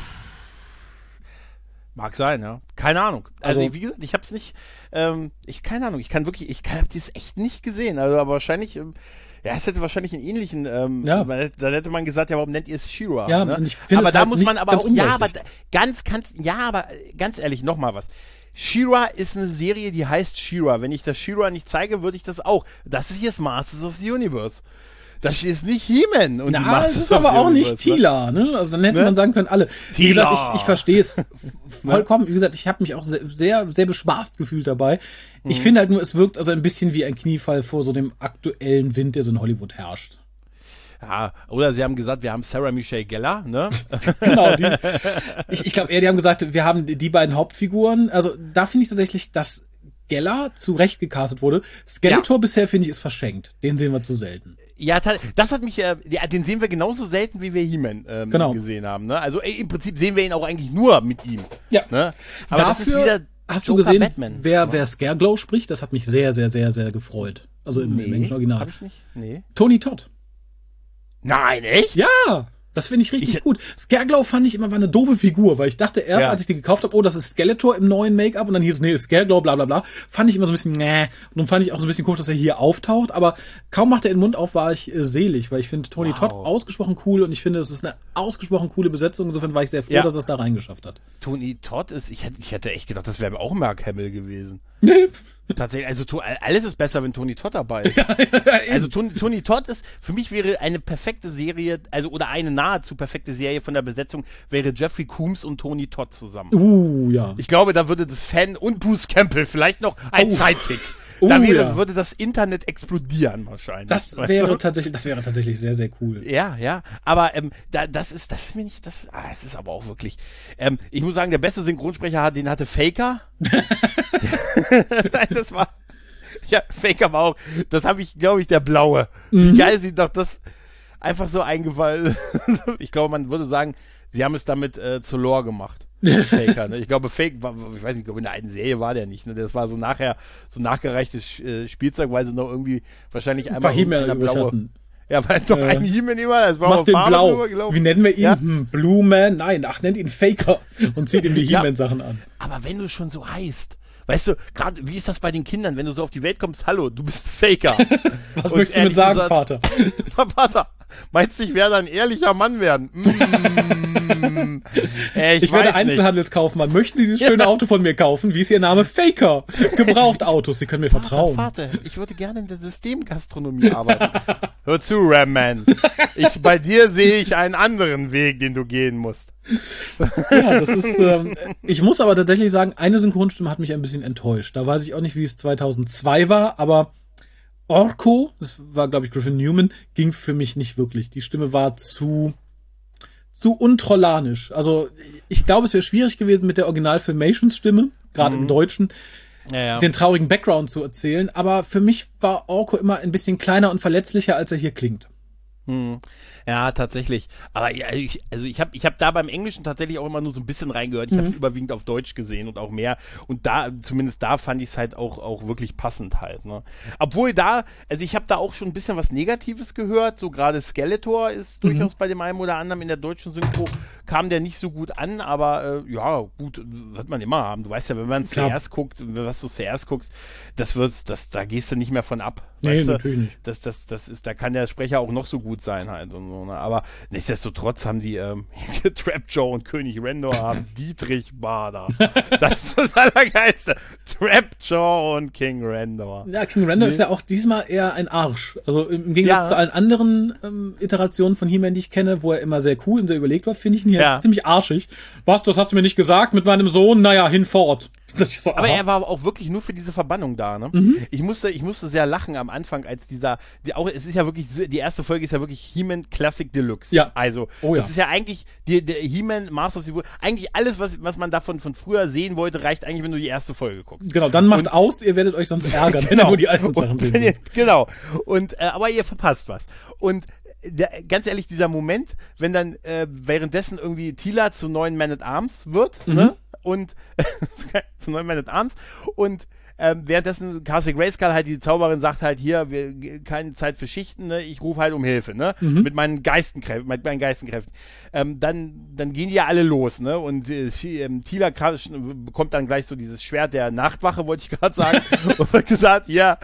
Mag sein, ja. Keine Ahnung. Also wie gesagt, ich hab's nicht, keine Ahnung, ich hab das echt nicht gesehen. Also aber wahrscheinlich, es hätte wahrscheinlich einen ähnlichen, dann hätte man gesagt, ja, warum nennt ihr es She-Ra? Ja, ne? und ich finde, aber es da halt muss nicht man aber ganz auch, aber ganz ehrlich, noch mal was. She-Ra ist eine Serie, die heißt She-Ra. Wenn ich das She-Ra nicht zeige, würde ich das auch. Das ist jetzt Masters of the Universe. Das ist nicht He-Man. Es ist aber auch nicht Teela, ne? Also dann hätte man sagen können, alle. Wie gesagt, ich verstehe es vollkommen. Wie gesagt, ich habe mich auch sehr, sehr bespaßt gefühlt dabei. Ich finde halt nur, es wirkt also ein bisschen wie ein Kniefall vor so dem aktuellen Wind, der so in Hollywood herrscht. Ja, oder sie haben gesagt, wir haben Sarah Michelle Gellar, ne? Genau, ich glaube eher, die haben gesagt, wir haben die beiden Hauptfiguren. Also da finde ich tatsächlich, dass Gellar zurecht gecastet wurde. Skeletor bisher, finde ich, ist verschenkt. Den sehen wir zu selten. Ja, das hat mich, den sehen wir genauso selten, wie wir He-Man gesehen haben, ne? Also im Prinzip sehen wir ihn auch eigentlich nur mit ihm. Ja. Ne? Aber dafür, das ist wieder hast du gesehen, wer Scareglow spricht? Das hat mich sehr, sehr, sehr, sehr gefreut. Also im englischen Original. Hab ich nicht. Nee. Tony Todd. Nein, echt? Ja, das finde ich richtig gut. Scareglow fand ich immer war eine doofe Figur, weil ich dachte erst, als ich die gekauft habe, das ist Skeletor im neuen Make-up und dann hieß es, Scareglow, bla bla bla. Fand ich immer so ein bisschen, Und dann fand ich auch so ein bisschen komisch, dass er hier auftaucht, aber kaum macht er den Mund auf, war ich selig, weil ich finde Tony Todd ausgesprochen cool und ich finde, es ist eine ausgesprochen coole Besetzung. Insofern war ich sehr froh, dass er es da reingeschafft hat. Tony Todd ich hätte echt gedacht, das wäre auch Mark Hamill gewesen. Nee. Tatsächlich, also alles ist besser, wenn Tony Todd dabei ist. Also Tony Todd für mich wäre eine perfekte Serie, also oder eine nahezu perfekte Serie von der Besetzung, wäre Jeffrey Combs und Tony Todd zusammen. Ja. Ich glaube, da würde das Fan und Bruce Campbell vielleicht noch ein Sidekick. Da würde das Internet explodieren wahrscheinlich. Das wäre tatsächlich sehr, sehr cool. Ja. Aber das ist mir nicht, es ist aber auch wirklich, ich muss sagen, der beste Synchronsprecher, den hatte Faker. Nein, das war, ja, Faker war auch, das habe ich, glaube ich, der Blaue. Wie geil sieht doch das einfach so eingefallen. Ich glaube, man würde sagen, sie haben es damit zur Lore gemacht. Faker, ne? Ich glaube, ich weiß nicht, ich glaube, in der alten Serie war der nicht. Ne? Das war so nachher so nachgereichtes Spielzeug, weil sie noch irgendwie wahrscheinlich einmal eine blaue. Ja, weil doch ein He-Man immer, das war macht den Farbe blau. drüber, glaub ich. Wie nennen wir ihn? Ja? Blue Man? Nein, nennt ihn Faker und zieht ihm die He-Man-Sachen an. Aber wenn du schon so heißt, weißt du, gerade, wie ist das bei den Kindern, wenn du so auf die Welt kommst, hallo, du bist Faker. Was möchtest du mit sagen, Vater? Vater, meinst du, ich werde ein ehrlicher Mann werden? Ich werde Einzelhandelskaufmann. Möchten Sie dieses schöne Auto von mir kaufen? Wie ist Ihr Name? Faker. Gebrauchtautos, Sie können mir vertrauen. Vater, ich würde gerne in der Systemgastronomie arbeiten. Hör zu, Ram-Man. Bei dir sehe ich einen anderen Weg, den du gehen musst. Ja, das ist, ich muss aber tatsächlich sagen, eine Synchronstimme hat mich ein bisschen enttäuscht. Da weiß ich auch nicht, wie es 2002 war, aber Orko, das war, glaube ich, Griffin Newman, ging für mich nicht wirklich. Die Stimme war zu untrollanisch. Also, ich glaube, es wäre schwierig gewesen mit der Original-Filmations-Stimme, gerade im Deutschen, den traurigen Background zu erzählen. Aber für mich war Orko immer ein bisschen kleiner und verletzlicher, als er hier klingt. Ja, tatsächlich. Aber ja, ich hab da beim Englischen tatsächlich auch immer nur so ein bisschen reingehört. Ich habe es überwiegend auf Deutsch gesehen und auch mehr. Und zumindest da fand ich es halt auch wirklich passend halt. Ne? Obwohl ich habe da auch schon ein bisschen was Negatives gehört. So gerade Skeletor ist durchaus bei dem einen oder anderen in der deutschen Synchro kam der nicht so gut an. Aber ja, gut, wird man immer haben. Du weißt ja, wenn man zuerst guckt, was du zuerst guckst, da gehst du nicht mehr von ab. Nee, natürlich nicht. Da kann der Sprecher auch noch so gut sein halt und so, ne? Aber nichtsdestotrotz haben die Trap Joe und König Rendor haben Dietrich Bader. Das ist das Allergeilste. Trap Joe und King Rendor. Ja, King Rendor ist ja auch diesmal eher ein Arsch. Also im Gegensatz zu allen anderen Iterationen von He-Man, die ich kenne, wo er immer sehr cool und sehr überlegt war, finde ich ihn hier ziemlich arschig. Was, das hast du mir nicht gesagt mit meinem Sohn? Naja, hinfort. So, aber er war auch wirklich nur für diese Verbannung da, ne? Ich musste sehr lachen am Anfang, als es ist ja wirklich, die erste Folge ist ja wirklich He-Man Classic Deluxe. Ja. Also, das ist ja eigentlich, der He-Man Master of the Universe, eigentlich alles, was man davon von früher sehen wollte, reicht eigentlich, wenn du die erste Folge guckst. Genau, dann macht aus, ihr werdet euch sonst ärgern, wenn ihr nur die alten Sachen seht. Genau. Und, aber ihr verpasst was. Und, ganz ehrlich, dieser Moment, wenn dann währenddessen irgendwie Teela zu neuen Man at Arms wird, ne? Und zu neuen Man at Arms und währenddessen Castle Grayskull halt die Zauberin sagt halt hier, keine Zeit für Schichten, ne? Ich rufe halt um Hilfe, ne? Mit meinen Geistenkräften. Dann gehen die ja alle los, ne? Und Teela bekommt dann gleich so dieses Schwert der Nachtwache, wollte ich gerade sagen, und wird gesagt, hier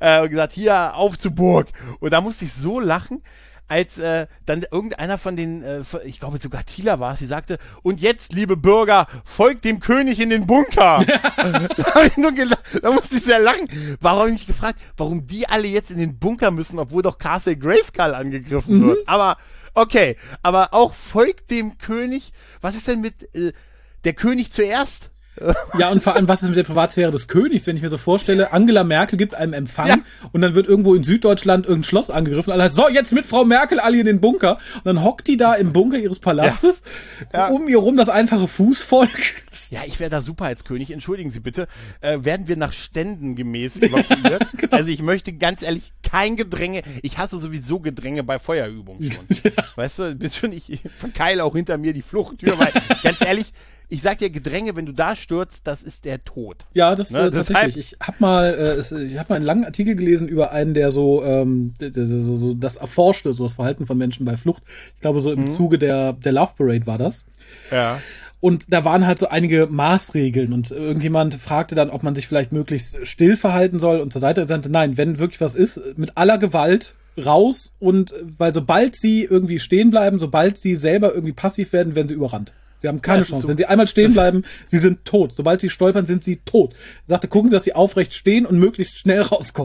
auf zur Burg. Und da musste ich so lachen, als dann irgendeiner von den, ich glaube sogar Teela war es, sie sagte, und jetzt, liebe Bürger, folgt dem König in den Bunker. Da habe ich nur gelacht, da musste ich sehr lachen. Warum habe ich mich gefragt, warum die alle jetzt in den Bunker müssen, obwohl doch Castle Grayskull angegriffen wird. Aber, okay, aber auch folgt dem König, was ist denn mit der König zuerst? Ja, und vor allem, was ist mit der Privatsphäre des Königs, wenn ich mir so vorstelle, Angela Merkel gibt einem Empfang und dann wird irgendwo in Süddeutschland irgendein Schloss angegriffen. Alle heißt, so, jetzt mit Frau Merkel alle in den Bunker. Und dann hockt die da im Bunker ihres Palastes, um ihr rum das einfache Fußvolk. Ja, ich wäre da super als König. Entschuldigen Sie bitte. Werden wir nach Ständen gemäß evakuiert? Genau. Also ich möchte ganz ehrlich kein Gedränge. Ich hasse sowieso Gedränge bei Feuerübungen schon. Weißt du, ich verkeile auch hinter mir die Fluchttür, weil ganz ehrlich, ich sag dir, Gedränge, wenn du da stürzt, das ist der Tod. Ja, das tatsächlich. Ich hab mal einen langen Artikel gelesen über einen, der so das erforschte, so das Verhalten von Menschen bei Flucht. Ich glaube, so im Zuge der Love Parade war das. Ja. Und da waren halt so einige Maßregeln und irgendjemand fragte dann, ob man sich vielleicht möglichst still verhalten soll und zur Seite sagte, nein, wenn wirklich was ist, mit aller Gewalt raus und weil sobald sie irgendwie stehen bleiben, sobald sie selber irgendwie passiv werden, werden sie überrannt. Sie haben keine Chance. So. Wenn sie einmal stehen bleiben, sie sind tot. Sobald sie stolpern, sind sie tot. Er sagte, gucken Sie, dass sie aufrecht stehen und möglichst schnell rauskommen.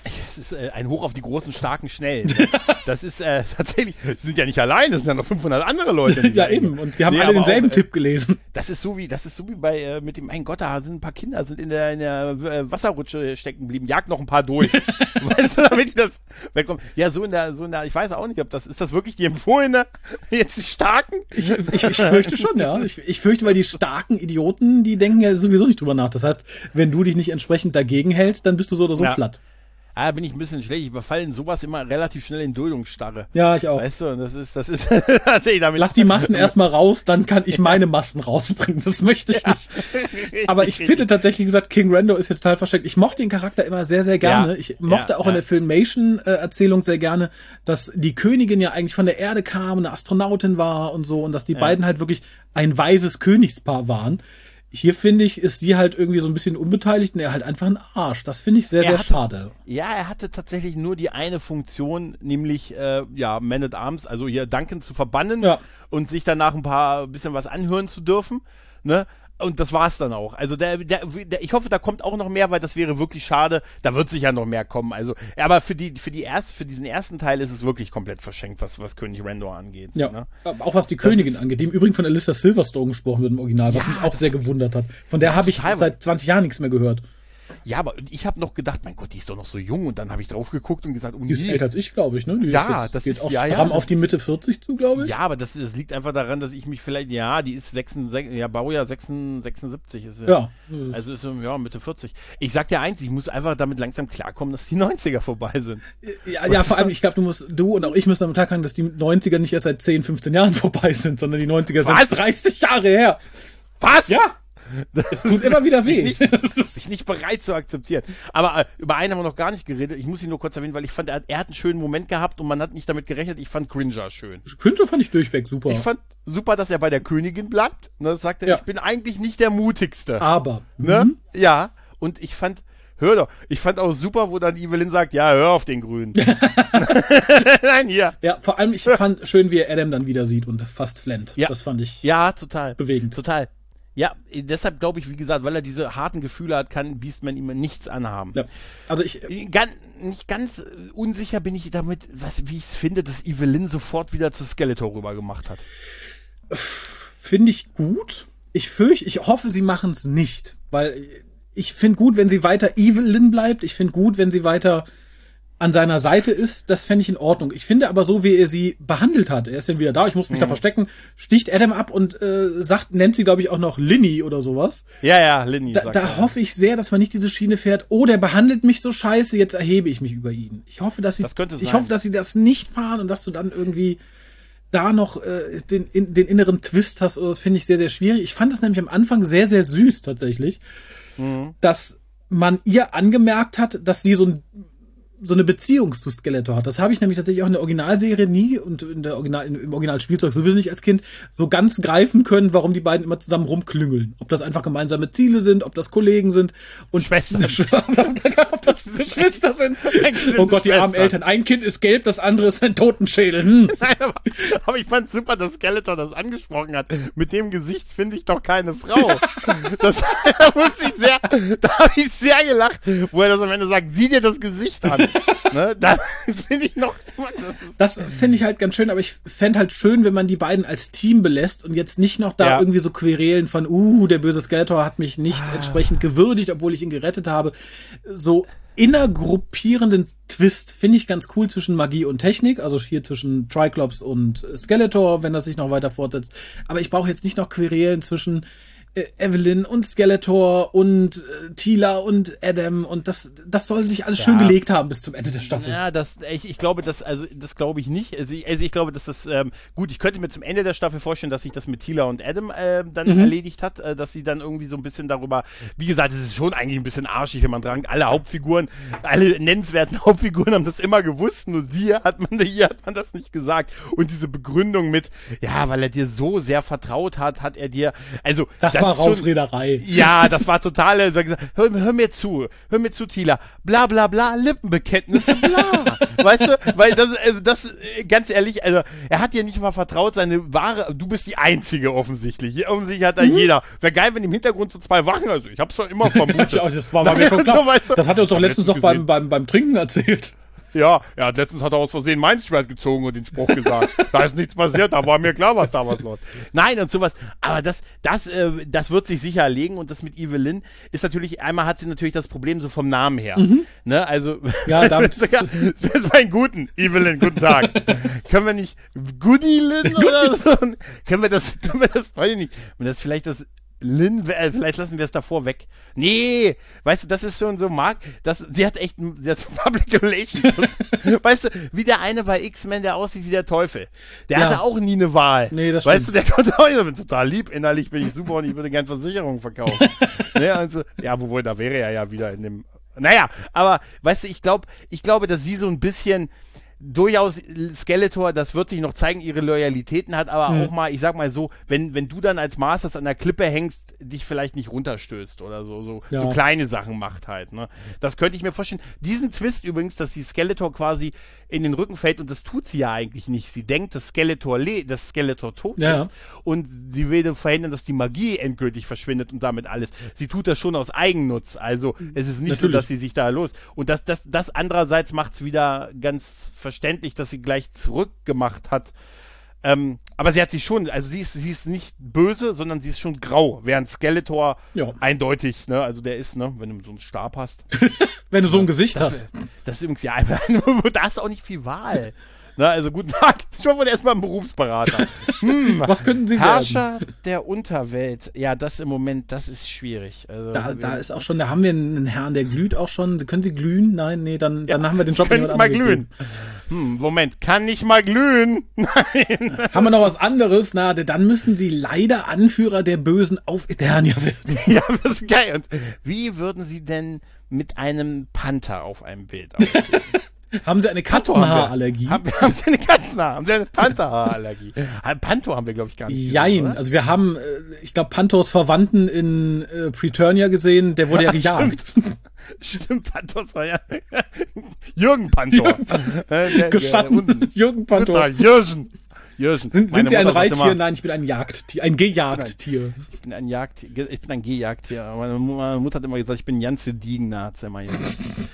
Es ist ein Hoch auf die großen, starken, schnellen. Ne? Das ist tatsächlich, sie sind ja nicht allein, es sind ja noch 500 andere Leute. Ja, eben, und die haben alle denselben Tipp gelesen. Das ist so wie bei, mit dem, mein Gott, da sind ein paar Kinder, sind in der Wasserrutsche stecken geblieben, jagt noch ein paar durch. Weißt du, damit die das wegkommen. Ja, so in der, ich weiß auch nicht, ist das wirklich die empfohlene, jetzt die Starken? Ich fürchte schon, ja. Ich fürchte, weil die starken Idioten, die denken ja sowieso nicht drüber nach. Das heißt, wenn du dich nicht entsprechend dagegen hältst, dann bist du so oder so platt. Da bin ich ein bisschen schlecht. Ich überfalle in sowas immer relativ schnell in Duldungsstarre. Ja, ich auch. Weißt du, das ist damit. Lass die Massen erstmal raus, dann kann ich meine Massen rausbringen. Das möchte ich nicht. Aber ich finde tatsächlich gesagt, King Rando ist ja total versteckt. Ich mochte den Charakter immer sehr, sehr gerne. Ich mochte auch in der Filmation-Erzählung sehr gerne, dass die Königin ja eigentlich von der Erde kam, eine Astronautin war und so und dass die beiden halt wirklich ein weises Königspaar waren. Hier, finde ich, ist sie halt irgendwie so ein bisschen unbeteiligt und er halt einfach ein Arsch. Das finde ich sehr, sehr schade. Ja, er hatte tatsächlich nur die eine Funktion, nämlich, Man at Arms, also hier Duncan zu verbannen und sich danach ein bisschen was anhören zu dürfen, ne? Und das war's dann auch. Also ich hoffe, da kommt auch noch mehr, weil das wäre wirklich schade. Da wird sicher noch mehr kommen. Also, aber für diesen ersten Teil ist es wirklich komplett verschenkt, was König Rando angeht. Ja. Ne? Auch was die Königin angeht, die im Übrigen von Alyssa Silverstone gesprochen wird im Original, was mich auch sehr gewundert hat. Von der habe ich seit 20 Jahren nichts mehr gehört. Ja, aber ich habe noch gedacht, mein Gott, die ist doch noch so jung. Und dann habe ich drauf geguckt und gesagt, die ist älter als ich, glaube ich, ne? Die geht auch stramm auf die Mitte 40 zu, glaube ich. Ja, aber das liegt einfach daran, dass ich mich vielleicht, die ist Baujahr 76 ist sie. Ja. Also ist Mitte 40. Ich sag dir eins, ich muss einfach damit langsam klarkommen, dass die 90er vorbei sind. Ja, vor allem, ich glaube, du und auch ich müssen damit klarkommen, dass die 90er nicht erst seit 10, 15 Jahren vorbei sind, sondern die 90er sind 30 Jahre her. Was? Ja. Es tut immer wieder weh. Bin ich nicht bereit zu akzeptieren. Aber über einen haben wir noch gar nicht geredet. Ich muss ihn nur kurz erwähnen, weil ich fand, er hat einen schönen Moment gehabt und man hat nicht damit gerechnet. Ich fand Cringer schön. Cringer fand ich durchweg super. Ich fand super, dass er bei der Königin bleibt. Und das sagt er, ich bin eigentlich nicht der Mutigste. Aber. Ne? Ja, und ich fand auch super, wo dann Evelyn sagt, ja, hör auf den Grünen. Nein, hier. Ja, vor allem, ich fand schön, wie er Adam dann wieder sieht und fast flennt. Ja. Das fand ich total bewegend. Total. Ja, deshalb glaube ich, wie gesagt, weil er diese harten Gefühle hat, kann Beastman ihm nichts anhaben. Ja. Also nicht ganz unsicher bin ich damit, wie ich es finde, dass Evelyn sofort wieder zu Skeletor rüber gemacht hat. Finde ich gut. Ich hoffe, sie machen es nicht, weil ich finde gut, wenn sie weiter Evelyn bleibt. Ich finde gut, wenn sie weiter an seiner Seite ist, das fände ich in Ordnung. Ich finde aber so, wie er sie behandelt hat, er ist dann wieder da, ich muss mich da verstecken, sticht Adam ab und nennt sie, glaube ich, auch noch Linny oder sowas. Ja, Linny. Da hoffe ich sehr, dass man nicht diese Schiene fährt, der behandelt mich so scheiße, jetzt erhebe ich mich über ihn. Ich hoffe, dass sie das nicht fahren und dass du dann irgendwie da noch den inneren Twist hast, oder das finde ich sehr, sehr schwierig. Ich fand es nämlich am Anfang sehr, sehr süß tatsächlich, dass man ihr angemerkt hat, dass sie so eine Beziehung zu Skeletor hat. Das habe ich nämlich tatsächlich auch in der Originalserie nie und im Originalspielzeug sowieso nicht als Kind so ganz greifen können, warum die beiden immer zusammen rumklüngeln. Ob das einfach gemeinsame Ziele sind, ob das Kollegen sind und Schwestern. Ob das Geschwister sind. Oh Gott, die armen Eltern. Ein Kind ist gelb, das andere ist ein Totenschädel. Nein, aber ich fand super, dass Skeletor das angesprochen hat. Mit dem Gesicht finde ich doch keine Frau. Da habe ich sehr gelacht, wo er das am Ende sagt, sieh dir das Gesicht an. Ne, das finde ich noch. Das finde ich halt ganz schön, aber ich fände halt schön, wenn man die beiden als Team belässt und jetzt nicht noch da irgendwie so querelen von, der böse Skeletor hat mich nicht entsprechend gewürdigt, obwohl ich ihn gerettet habe. So innergruppierenden Twist finde ich ganz cool zwischen Magie und Technik, also hier zwischen Triclops und Skeletor, wenn das sich noch weiter fortsetzt. Aber ich brauche jetzt nicht noch querelen zwischen Evelyn und Skeletor und Teela und Adam und das soll sich alles schön gelegt haben bis zum Ende der Staffel. Ja, ich glaube, das glaube ich nicht. Also ich glaube, dass das, gut, ich könnte mir zum Ende der Staffel vorstellen, dass sich das mit Teela und Adam dann erledigt hat, dass sie dann irgendwie so ein bisschen darüber, wie gesagt, es ist schon eigentlich ein bisschen arschig, wenn man dran, alle nennenswerten Hauptfiguren haben das immer gewusst, nur hier hat man das nicht gesagt. Und diese Begründung mit, weil er dir so sehr vertraut hat, hat er dir, also, das war Rausrederei. Ja, das war totale, hör mir zu, Tila, bla bla bla, Lippenbekenntnisse, bla. Weißt du, weil das, ganz ehrlich, also er hat dir nicht mal vertraut, du bist die Einzige offensichtlich. Offensichtlich hat da jeder. Wäre geil, wenn im Hintergrund so 2 Wachen, also ich hab's doch immer vermutet. Ja, das war mir schon klar. So, weißt du? Das hat er uns doch letztens noch beim Trinken erzählt. Ja, letztens hat er aus Versehen mein Schwert gezogen und den Spruch gesagt. Da ist nichts passiert, da war mir klar, was damals los. Nein, und sowas. Aber das wird sich sicher erlegen, und das mit Evelyn ist natürlich, einmal hat sie natürlich das Problem so vom Namen her. Ne, also, ja, damit. Das ist mein Guten, Evelyn, guten Tag. Können wir nicht Goodie-Lyn oder so? Können wir das, weiß ich nicht. Und das vielleicht das Lynn, vielleicht lassen wir es davor weg. Nee, weißt du, das ist schon so, sie hat so Public Relations. Weißt du, wie der eine bei X-Men, der aussieht wie der Teufel. Der hatte auch nie eine Wahl. Nee, das weißt stimmt. du, der konnte auch, ich bin total lieb, innerlich bin ich super und ich würde gern Versicherungen verkaufen. Ne, also, ja, wohl, da wäre er ja wieder in dem, naja, aber, weißt du, ich glaube, dass sie so ein bisschen, durchaus Skeletor, das wird sich noch zeigen, ihre Loyalitäten hat, aber auch mal, ich sag mal so, wenn du dann als Masters an der Klippe hängst, dich vielleicht nicht runterstößt oder so kleine Sachen macht halt, ne? Das könnte ich mir vorstellen. Diesen Twist übrigens, dass die Skeletor quasi in den Rücken fällt, und das tut sie ja eigentlich nicht. Sie denkt, dass Skeletor tot ist, und sie will verhindern, dass die Magie endgültig verschwindet und damit alles. Sie tut das schon aus Eigennutz, also es ist nicht so, dass sie sich da und das andererseits macht es wieder ganz verständlich, dass sie gleich zurückgemacht hat. Aber sie hat sich schon, also sie ist nicht böse, sondern sie ist schon grau, während Skeletor eindeutig, ne, also der ist, ne, wenn du so einen Stab hast. Wenn du so ein Gesicht hast. Das ist übrigens, ja, da hast du auch nicht viel Wahl. Na, also guten Tag, ich hoffe, erstmal ein Berufsberater. Was könnten Sie Herrscher der Unterwelt. Ja, das im Moment, das ist schwierig. Also, da ist auch schon, da haben wir einen Herrn, der glüht auch schon. Können Sie glühen? Nein, nee, dann haben wir den Job nicht. Kann nicht mal glühen. Moment, kann nicht mal glühen. Nein. Haben wir noch was anderes? Na, dann müssen Sie leider Anführer der Bösen auf Eternia werden. Ja, das ist geil. Und wie würden Sie denn mit einem Panther auf einem Bild aussehen? Haben Sie eine Katzenhaarallergie? Haben Sie eine Katzenhaar? Haben Sie eine Pantherhaarallergie? Panthor haben wir, glaube ich, gar nicht. Jein. Gesehen, also wir haben, ich glaube, Panthors Verwandten in Preturnia gesehen, der wurde ja gejagt. Stimmt, Panthors war ja Jürgen Panthor. Gestanden. Jürgen Panthor. Jürgen. Sind Sie ein Reittier? Nein, ich bin ein Jagdtier, ein Gejagdtier. Ich bin ein Gejagdtier. Meine Mutter hat immer gesagt, ich bin ein ganze Diegener, hat sie immer gesagt.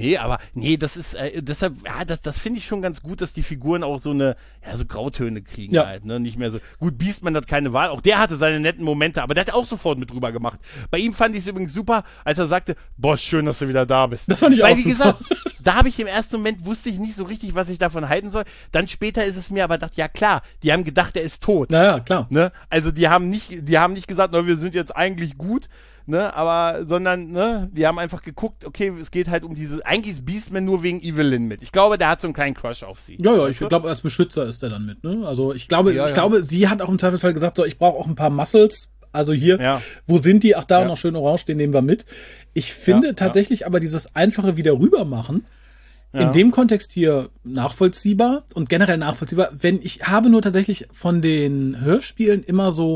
Nee, das ist, deshalb, ja, das finde ich schon ganz gut, dass die Figuren auch so Grautöne kriegen halt, ne, nicht mehr so. Gut, Beastman hat keine Wahl, auch der hatte seine netten Momente, aber der hat auch sofort mit drüber gemacht. Bei ihm fand ich es übrigens super, als er sagte, Boss, schön, dass du wieder da bist. Das fand ich auch super. Wie gesagt, da habe ich im ersten Moment, wusste ich nicht so richtig, was ich davon halten soll. Dann später ist es mir aber gedacht, ja klar, die haben gedacht, er ist tot. Naja, klar. Ne? Also die haben nicht gesagt, wir sind jetzt eigentlich gut, ne, sondern, ne, die haben einfach geguckt, okay, es geht halt um eigentlich ist Beastman nur wegen Evelyn mit. Ich glaube, der hat so einen kleinen Crush auf sie. Ja, ich glaube, als Beschützer ist er dann mit, ne? Also ich glaube, sie hat auch im Zweifelsfall gesagt, so, ich brauche auch ein paar Muscles. Also hier, wo sind die? Ach, da noch schön orange, den nehmen wir mit. Ich finde tatsächlich aber dieses einfache wieder rüber machen, in dem Kontext hier nachvollziehbar und generell nachvollziehbar, ich habe nur tatsächlich von den Hörspielen immer so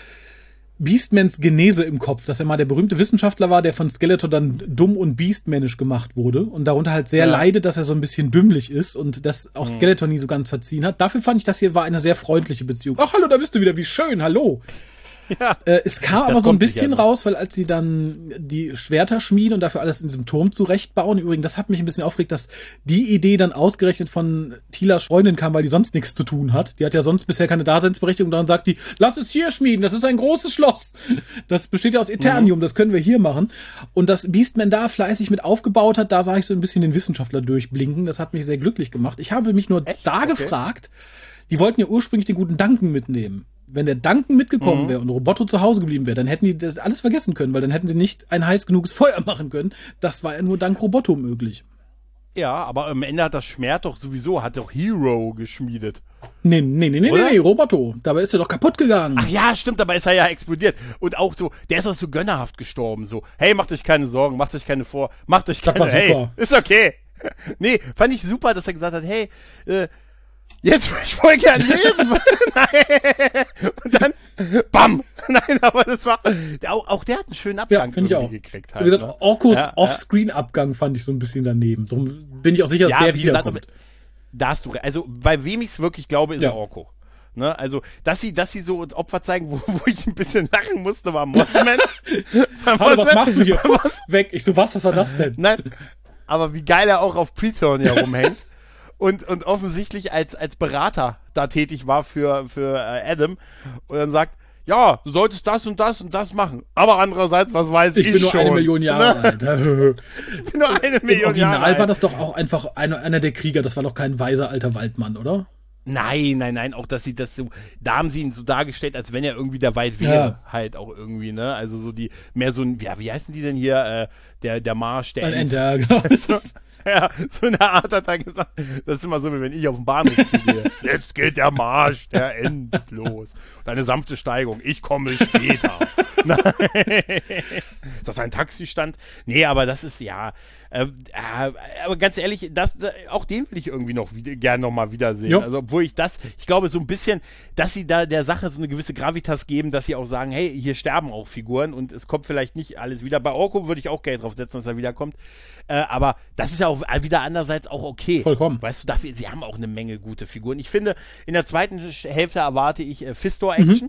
Beastmans Genese im Kopf, dass er mal der berühmte Wissenschaftler war, der von Skeletor dann dumm und beastmännisch gemacht wurde und darunter halt sehr leidet, dass er so ein bisschen dümmlich ist und das auch Skeletor nie so ganz verziehen hat. Dafür fand ich, das hier war eine sehr freundliche Beziehung. Ach, hallo, da bist du wieder, wie schön, hallo. Ja, es kam aber so ein bisschen raus, weil als sie dann die Schwerter schmieden und dafür alles in diesem Turm zurechtbauen, übrigens, das hat mich ein bisschen aufgeregt, dass die Idee dann ausgerechnet von Tilas Freundin kam, weil die sonst nichts zu tun hat. Die hat ja sonst bisher keine Daseinsberechtigung, dann sagt die, lass es hier schmieden, das ist ein großes Schloss. Das besteht ja aus Eternium, das können wir hier machen. Und dass Beastman da fleißig mit aufgebaut hat, da sah ich so ein bisschen den Wissenschaftler durchblinken, das hat mich sehr glücklich gemacht. Ich habe mich nur gefragt, die wollten ja ursprünglich den guten Duncan mitnehmen. Wenn der Duncan mitgekommen wäre und Roboto zu Hause geblieben wäre, dann hätten die das alles vergessen können, weil dann hätten sie nicht ein heiß genuges Feuer machen können. Das war ja nur dank Roboto möglich. Ja, aber am Ende hat das Schmerz doch sowieso, hat doch Hero geschmiedet. Nee, Roboto. Dabei ist er doch kaputt gegangen. Ach ja, stimmt, dabei ist er ja explodiert. Und auch so, der ist auch so gönnerhaft gestorben, so, hey, macht euch keine Sorgen, macht euch keine das war super. Hey, ist okay. Nee, fand ich super, dass er gesagt hat, hey, jetzt würde ich voll gern leben. Nein. Und dann, bam. Nein, aber das war, auch der hat einen schönen Abgang finde ich auch gekriegt. Halt, wie gesagt, Orkos Off-Screen-Abgang fand ich so ein bisschen daneben. Darum bin ich auch sicher, dass der wiederkommt. Da hast du, also bei wem ich es wirklich glaube, ist Orko. Ne? Also, dass sie so Opfer zeigen, wo ich ein bisschen lachen musste, war Mothman. Hallo, was machst du hier? Weg. Ich so, was war das denn? Nein, aber wie geil er auch auf Pretoria rumhängt. Und offensichtlich als Berater da tätig war für Adam und dann sagt, ja, du solltest das und das und das machen. Aber andererseits, was weiß ich schon. Ich bin nur 1 Million Jahre alt. Ich bin nur 1 Million Jahre alt. Im Original war das doch auch einfach einer der Krieger. Das war doch kein weiser alter Waldmann, oder? Nein, auch dass sie das so, da haben sie ihn so dargestellt, als wenn er irgendwie der Wald wäre, halt auch irgendwie, ne, also so die, mehr so ein, ja, wie heißen die denn hier, der Marsch, der Ents. Genau. Ja, so eine Art hat er gesagt, das ist immer so, wie wenn ich auf den Bahnhof zugehe. Jetzt geht der Marsch der Ents los. Und eine sanfte Steigung, ich komme später. Ist das ein Taxistand? Nee, aber das ist, ja, aber ganz ehrlich, auch den will ich irgendwie gern noch mal wiedersehen. Jo. Also, obwohl ich glaube so ein bisschen, dass sie da der Sache so eine gewisse Gravitas geben, dass sie auch sagen, hey, hier sterben auch Figuren und es kommt vielleicht nicht alles wieder. Bei Orko würde ich auch Geld drauf setzen, dass er wiederkommt. Aber das ist ja auch wieder andererseits auch okay. Vollkommen. Weißt du, sie haben auch eine Menge gute Figuren. Ich finde, in der zweiten Hälfte erwarte ich Fistor-Action.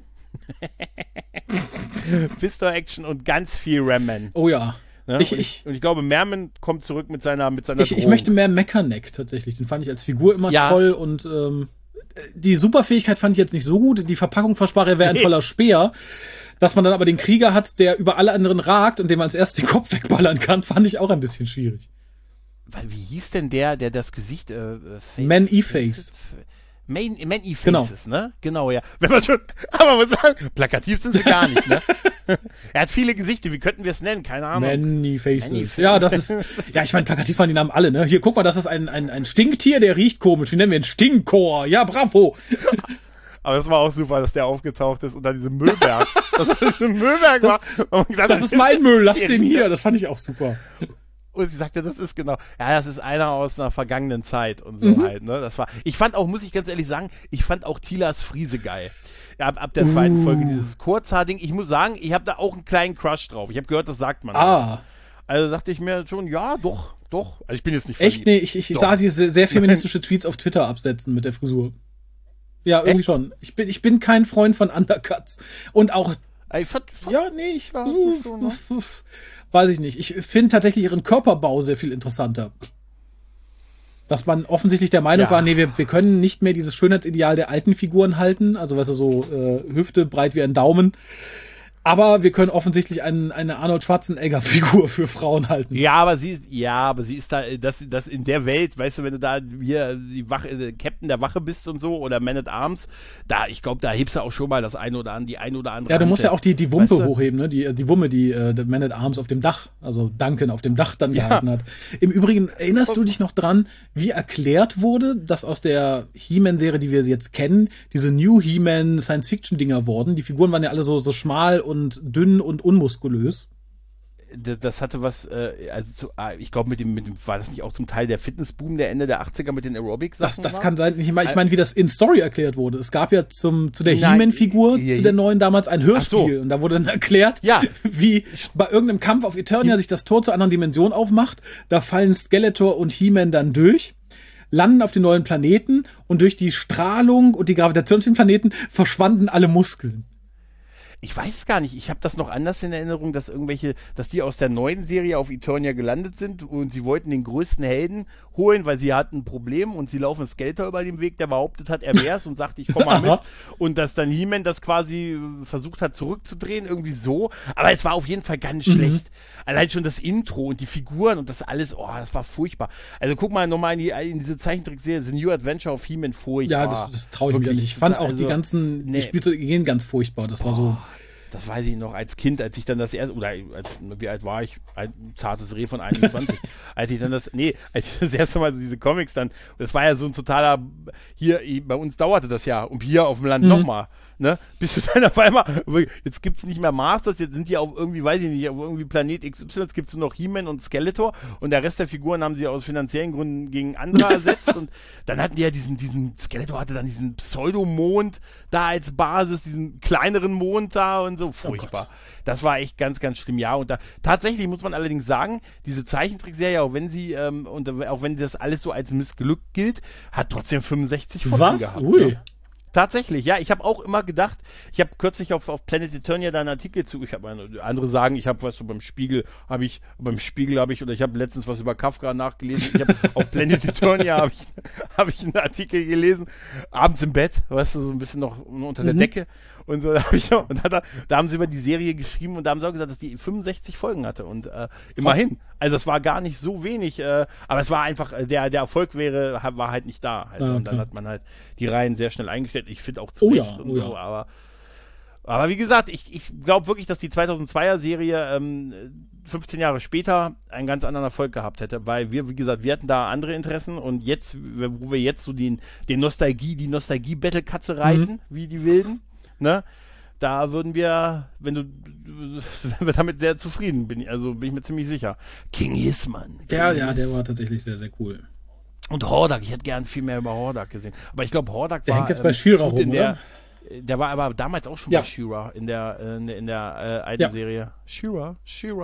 Fistor-Action und ganz viel Ram-Man. Oh ja. Ne? Und ich glaube, Merman kommt zurück mit seiner Ich möchte mehr Mechaneck tatsächlich. Den fand ich als Figur immer toll und die Superfähigkeit fand ich jetzt nicht so gut. Die Verpackung versprach, er wäre ein toller Speer. Dass man dann aber den Krieger hat, der über alle anderen ragt und dem man als erstes den Kopf wegballern kann, fand ich auch ein bisschen schwierig. Wie hieß denn der das Gesicht Man-E-Face. Man-E-Faces, genau. Ne? Genau, ja. Wenn man schon, aber man muss sagen, plakativ sind sie gar nicht, ne? Er hat viele Gesichter, wie könnten wir es nennen? Keine Ahnung. Man-E-Faces. Ja, das ist, ja, ich meine, plakativ waren die Namen alle, ne? Hier, guck mal, das ist ein Stinktier, der riecht komisch. Wie nennen wir ihn? Stinkchor. Ja, bravo. Aber das war auch super, dass der aufgetaucht ist und dann diese Müllberg. War. Das ist mein Müll, lass den hier. Das fand ich auch super. Und sie sagte, das ist genau, ja, das ist einer aus einer vergangenen Zeit und so halt, ne? Ich fand auch, muss ich ganz ehrlich sagen, Tilas Friese geil. Ja, ab der zweiten Folge, dieses Kurzhaar-Ding. Ich muss sagen, ich habe da auch einen kleinen Crush drauf. Ich habe gehört, das sagt man. Also dachte ich mir schon, ja, doch. Also ich bin jetzt nicht verliebt. Echt? Nee, ich sah sie sehr feministische Tweets auf Twitter absetzen mit der Frisur. Ja, irgendwie echt? Schon. Ich bin kein Freund von Undercuts. Und auch. Weiß ich nicht. Ich finde tatsächlich ihren Körperbau sehr viel interessanter. Dass man offensichtlich der Meinung war, nee, wir können nicht mehr dieses Schönheitsideal der alten Figuren halten. Also, weißt du, so Hüfte breit wie ein Daumen. Aber wir können offensichtlich eine Arnold Schwarzenegger-Figur für Frauen halten. Ja, aber sie ist da, das in der Welt, weißt du, wenn du da hier die Captain der Wache bist und so, oder Man at Arms, ich glaube, da hebst du auch schon mal die ein oder andere. Ja, du musst ja auch die Wumpe hochheben, ne? Die Wumme, die Man at Arms auf dem Dach, also Duncan auf dem Dach dann gehalten hat. Im Übrigen, erinnerst du dich noch dran, wie erklärt wurde, dass aus der He-Man-Serie, die wir jetzt kennen, diese New He-Man Science-Fiction-Dinger wurden? Die Figuren waren ja alle so schmal und dünn und unmuskulös. Das hatte was, ich glaube, mit dem, war das nicht auch zum Teil der Fitnessboom der Ende der 80er mit den Aerobics-Sachen? Das kann sein. Ich meine, wie das in Story erklärt wurde. Es gab ja zu der He-Man-Figur, zu der neuen damals, ein Hörspiel. Und da wurde dann erklärt, wie bei irgendeinem Kampf auf Eternia sich das Tor zur anderen Dimension aufmacht. Da fallen Skeletor und He-Man dann durch, landen auf den neuen Planeten und durch die Strahlung und die Gravitation auf dem Planeten verschwanden alle Muskeln. Ich weiß es gar nicht. Ich habe das noch anders in Erinnerung, dass die aus der neuen Serie auf Eternia gelandet sind und sie wollten den größten Helden holen, weil sie hatten ein Problem und sie laufen Skeletor über den Weg, der behauptet hat, er wär's und sagt, ich komme mal mit. Und dass dann He-Man das quasi versucht hat zurückzudrehen, irgendwie so. Aber es war auf jeden Fall ganz schlecht. Allein schon das Intro und die Figuren und das alles, das war furchtbar. Also guck mal nochmal in diese Zeichentrickserie, The New Adventure of He-Man, furchtbar. Ja, das traue ich mir nicht. Ich fand auch die Spielzeuge gehen ganz furchtbar. Das war so. Das weiß ich noch als Kind, als ich dann das erste, wie alt war ich? Ein zartes Reh von 21. als ich das erste Mal so diese Comics dann, das war ja so ein totaler, hier, bei uns dauerte das ja, und hier auf dem Land nochmal. ne, bis du dann auf einmal, jetzt gibt's nicht mehr Masters, jetzt sind die auf irgendwie, weiß ich nicht, auf irgendwie Planet XY, jetzt gibt's nur noch He-Man und Skeletor und der Rest der Figuren haben sie aus finanziellen Gründen gegen andere ersetzt und dann hatten die ja diesen Skeletor hatte dann diesen Pseudomond da als Basis, diesen kleineren Mond da und so, furchtbar. Das war echt ganz, ganz schlimm, ja, und da, tatsächlich muss man allerdings sagen, diese Zeichentrickserie, auch wenn sie, und auch wenn das alles so als missglückt gilt, hat trotzdem 65 Folgen gehabt. Ui. Ja. Tatsächlich, ja. Ich habe auch immer gedacht, ich habe kürzlich auf Planet Eternia da einen Artikel zu, andere sagen, ich habe was so beim Spiegel habe ich, oder ich habe letztens was über Kafka nachgelesen. Ich habe auf Planet Eternia habe ich einen Artikel gelesen, abends im Bett, weißt du, so ein bisschen noch unter der Decke und so, da haben sie über die Serie geschrieben und da haben sie auch gesagt, dass die 65 Folgen hatte und immerhin. Also es war gar nicht so wenig, aber es war einfach, der Erfolg war halt nicht da. Halt, und dann hat man halt die Reihen sehr schnell eingestellt. Ich finde auch zu Recht und so, aber wie gesagt, ich glaube wirklich, dass die 2002er Serie 15 Jahre später einen ganz anderen Erfolg gehabt hätte, weil wir, wie gesagt, wir hatten da andere Interessen und jetzt, wo wir jetzt so die Nostalgie-Battle-Katze reiten, wie die Wilden, ne? Da würden wir, wenn wir damit sehr zufrieden, bin ich mir ziemlich sicher. King Hisman. Ja, der war tatsächlich sehr, sehr cool. Und Hordak, ich hätte gern viel mehr über Hordak gesehen. Aber ich glaube, Hordak der hängt jetzt bei She-Ra rum, oder? Der war aber damals auch schon bei She-Ra in der alten Serie. She-Ra.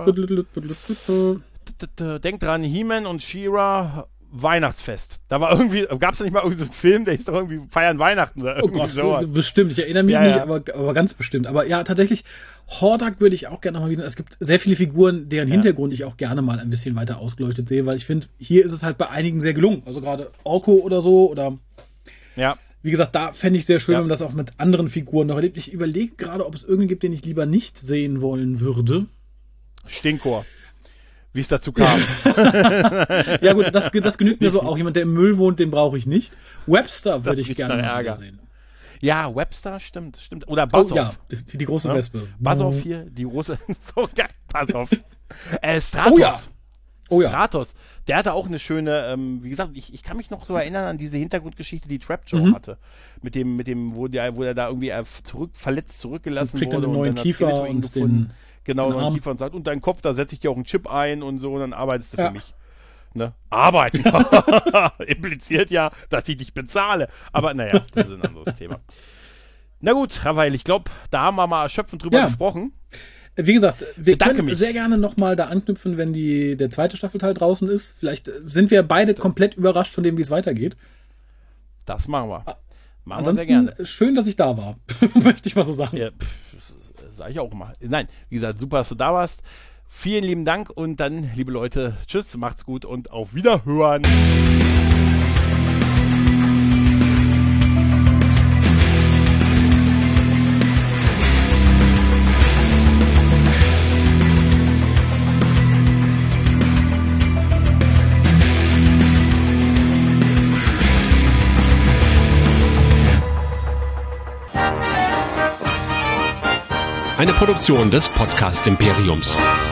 Denk dran, He-Man und She-Ra Weihnachtsfest. Da war irgendwie, gab es da nicht mal irgendwie so einen Film, der hieß doch irgendwie Feiern Weihnachten oder irgendwie sowas. Bestimmt, ich erinnere mich nicht, aber ganz bestimmt. Aber ja, tatsächlich, Hordak würde ich auch gerne nochmal wieder, es gibt sehr viele Figuren, deren Hintergrund ich auch gerne mal ein bisschen weiter ausgeleuchtet sehe, weil ich finde, hier ist es halt bei einigen sehr gelungen. Also gerade Orko oder so oder wie gesagt, da fände ich sehr schön, wenn man das auch mit anderen Figuren noch erlebt. Ich überlege gerade, ob es irgendeinen gibt, den ich lieber nicht sehen wollen würde. Stinkor. Wie es dazu kam. Ja gut, das genügt mir so auch. Jemand, der im Müll wohnt, den brauche ich nicht. Webster würde ich gerne mal sehen. Ja, Webster, stimmt. Oder Buzzoff. Ja, die große Wespe. Buzzoff hier, die große, so geil, Buzzoff. Stratos. Stratos, der hatte auch eine schöne, wie gesagt, ich kann mich noch so erinnern an diese Hintergrundgeschichte, die Trapjaw hatte. Mit dem, wo er da irgendwie verletzt zurückgelassen wurde. Kriegt dann einen neuen Kiefer und den neuen Kiefer und sagt, und dein Kopf, da setze ich dir auch einen Chip ein und so, und dann arbeitest du für mich. Ne? Arbeiten. Impliziert ja, dass ich dich bezahle. Aber naja, das ist ein anderes Thema. Na gut, Raphael, ich glaube, da haben wir mal erschöpfend drüber gesprochen. Wie gesagt, wir können sehr gerne nochmal da anknüpfen, wenn der zweite Staffelteil draußen ist. Vielleicht sind wir beide komplett überrascht von dem, wie es weitergeht. Das machen wir. Ansonsten sehr gerne. Schön, dass ich da war. Möchte ich mal so sagen. Ja, sag ich auch mal. Nein, wie gesagt, super, dass du da warst. Vielen lieben Dank und dann, liebe Leute, tschüss, macht's gut und auf Wiederhören. Eine Produktion des Podcast Imperiums.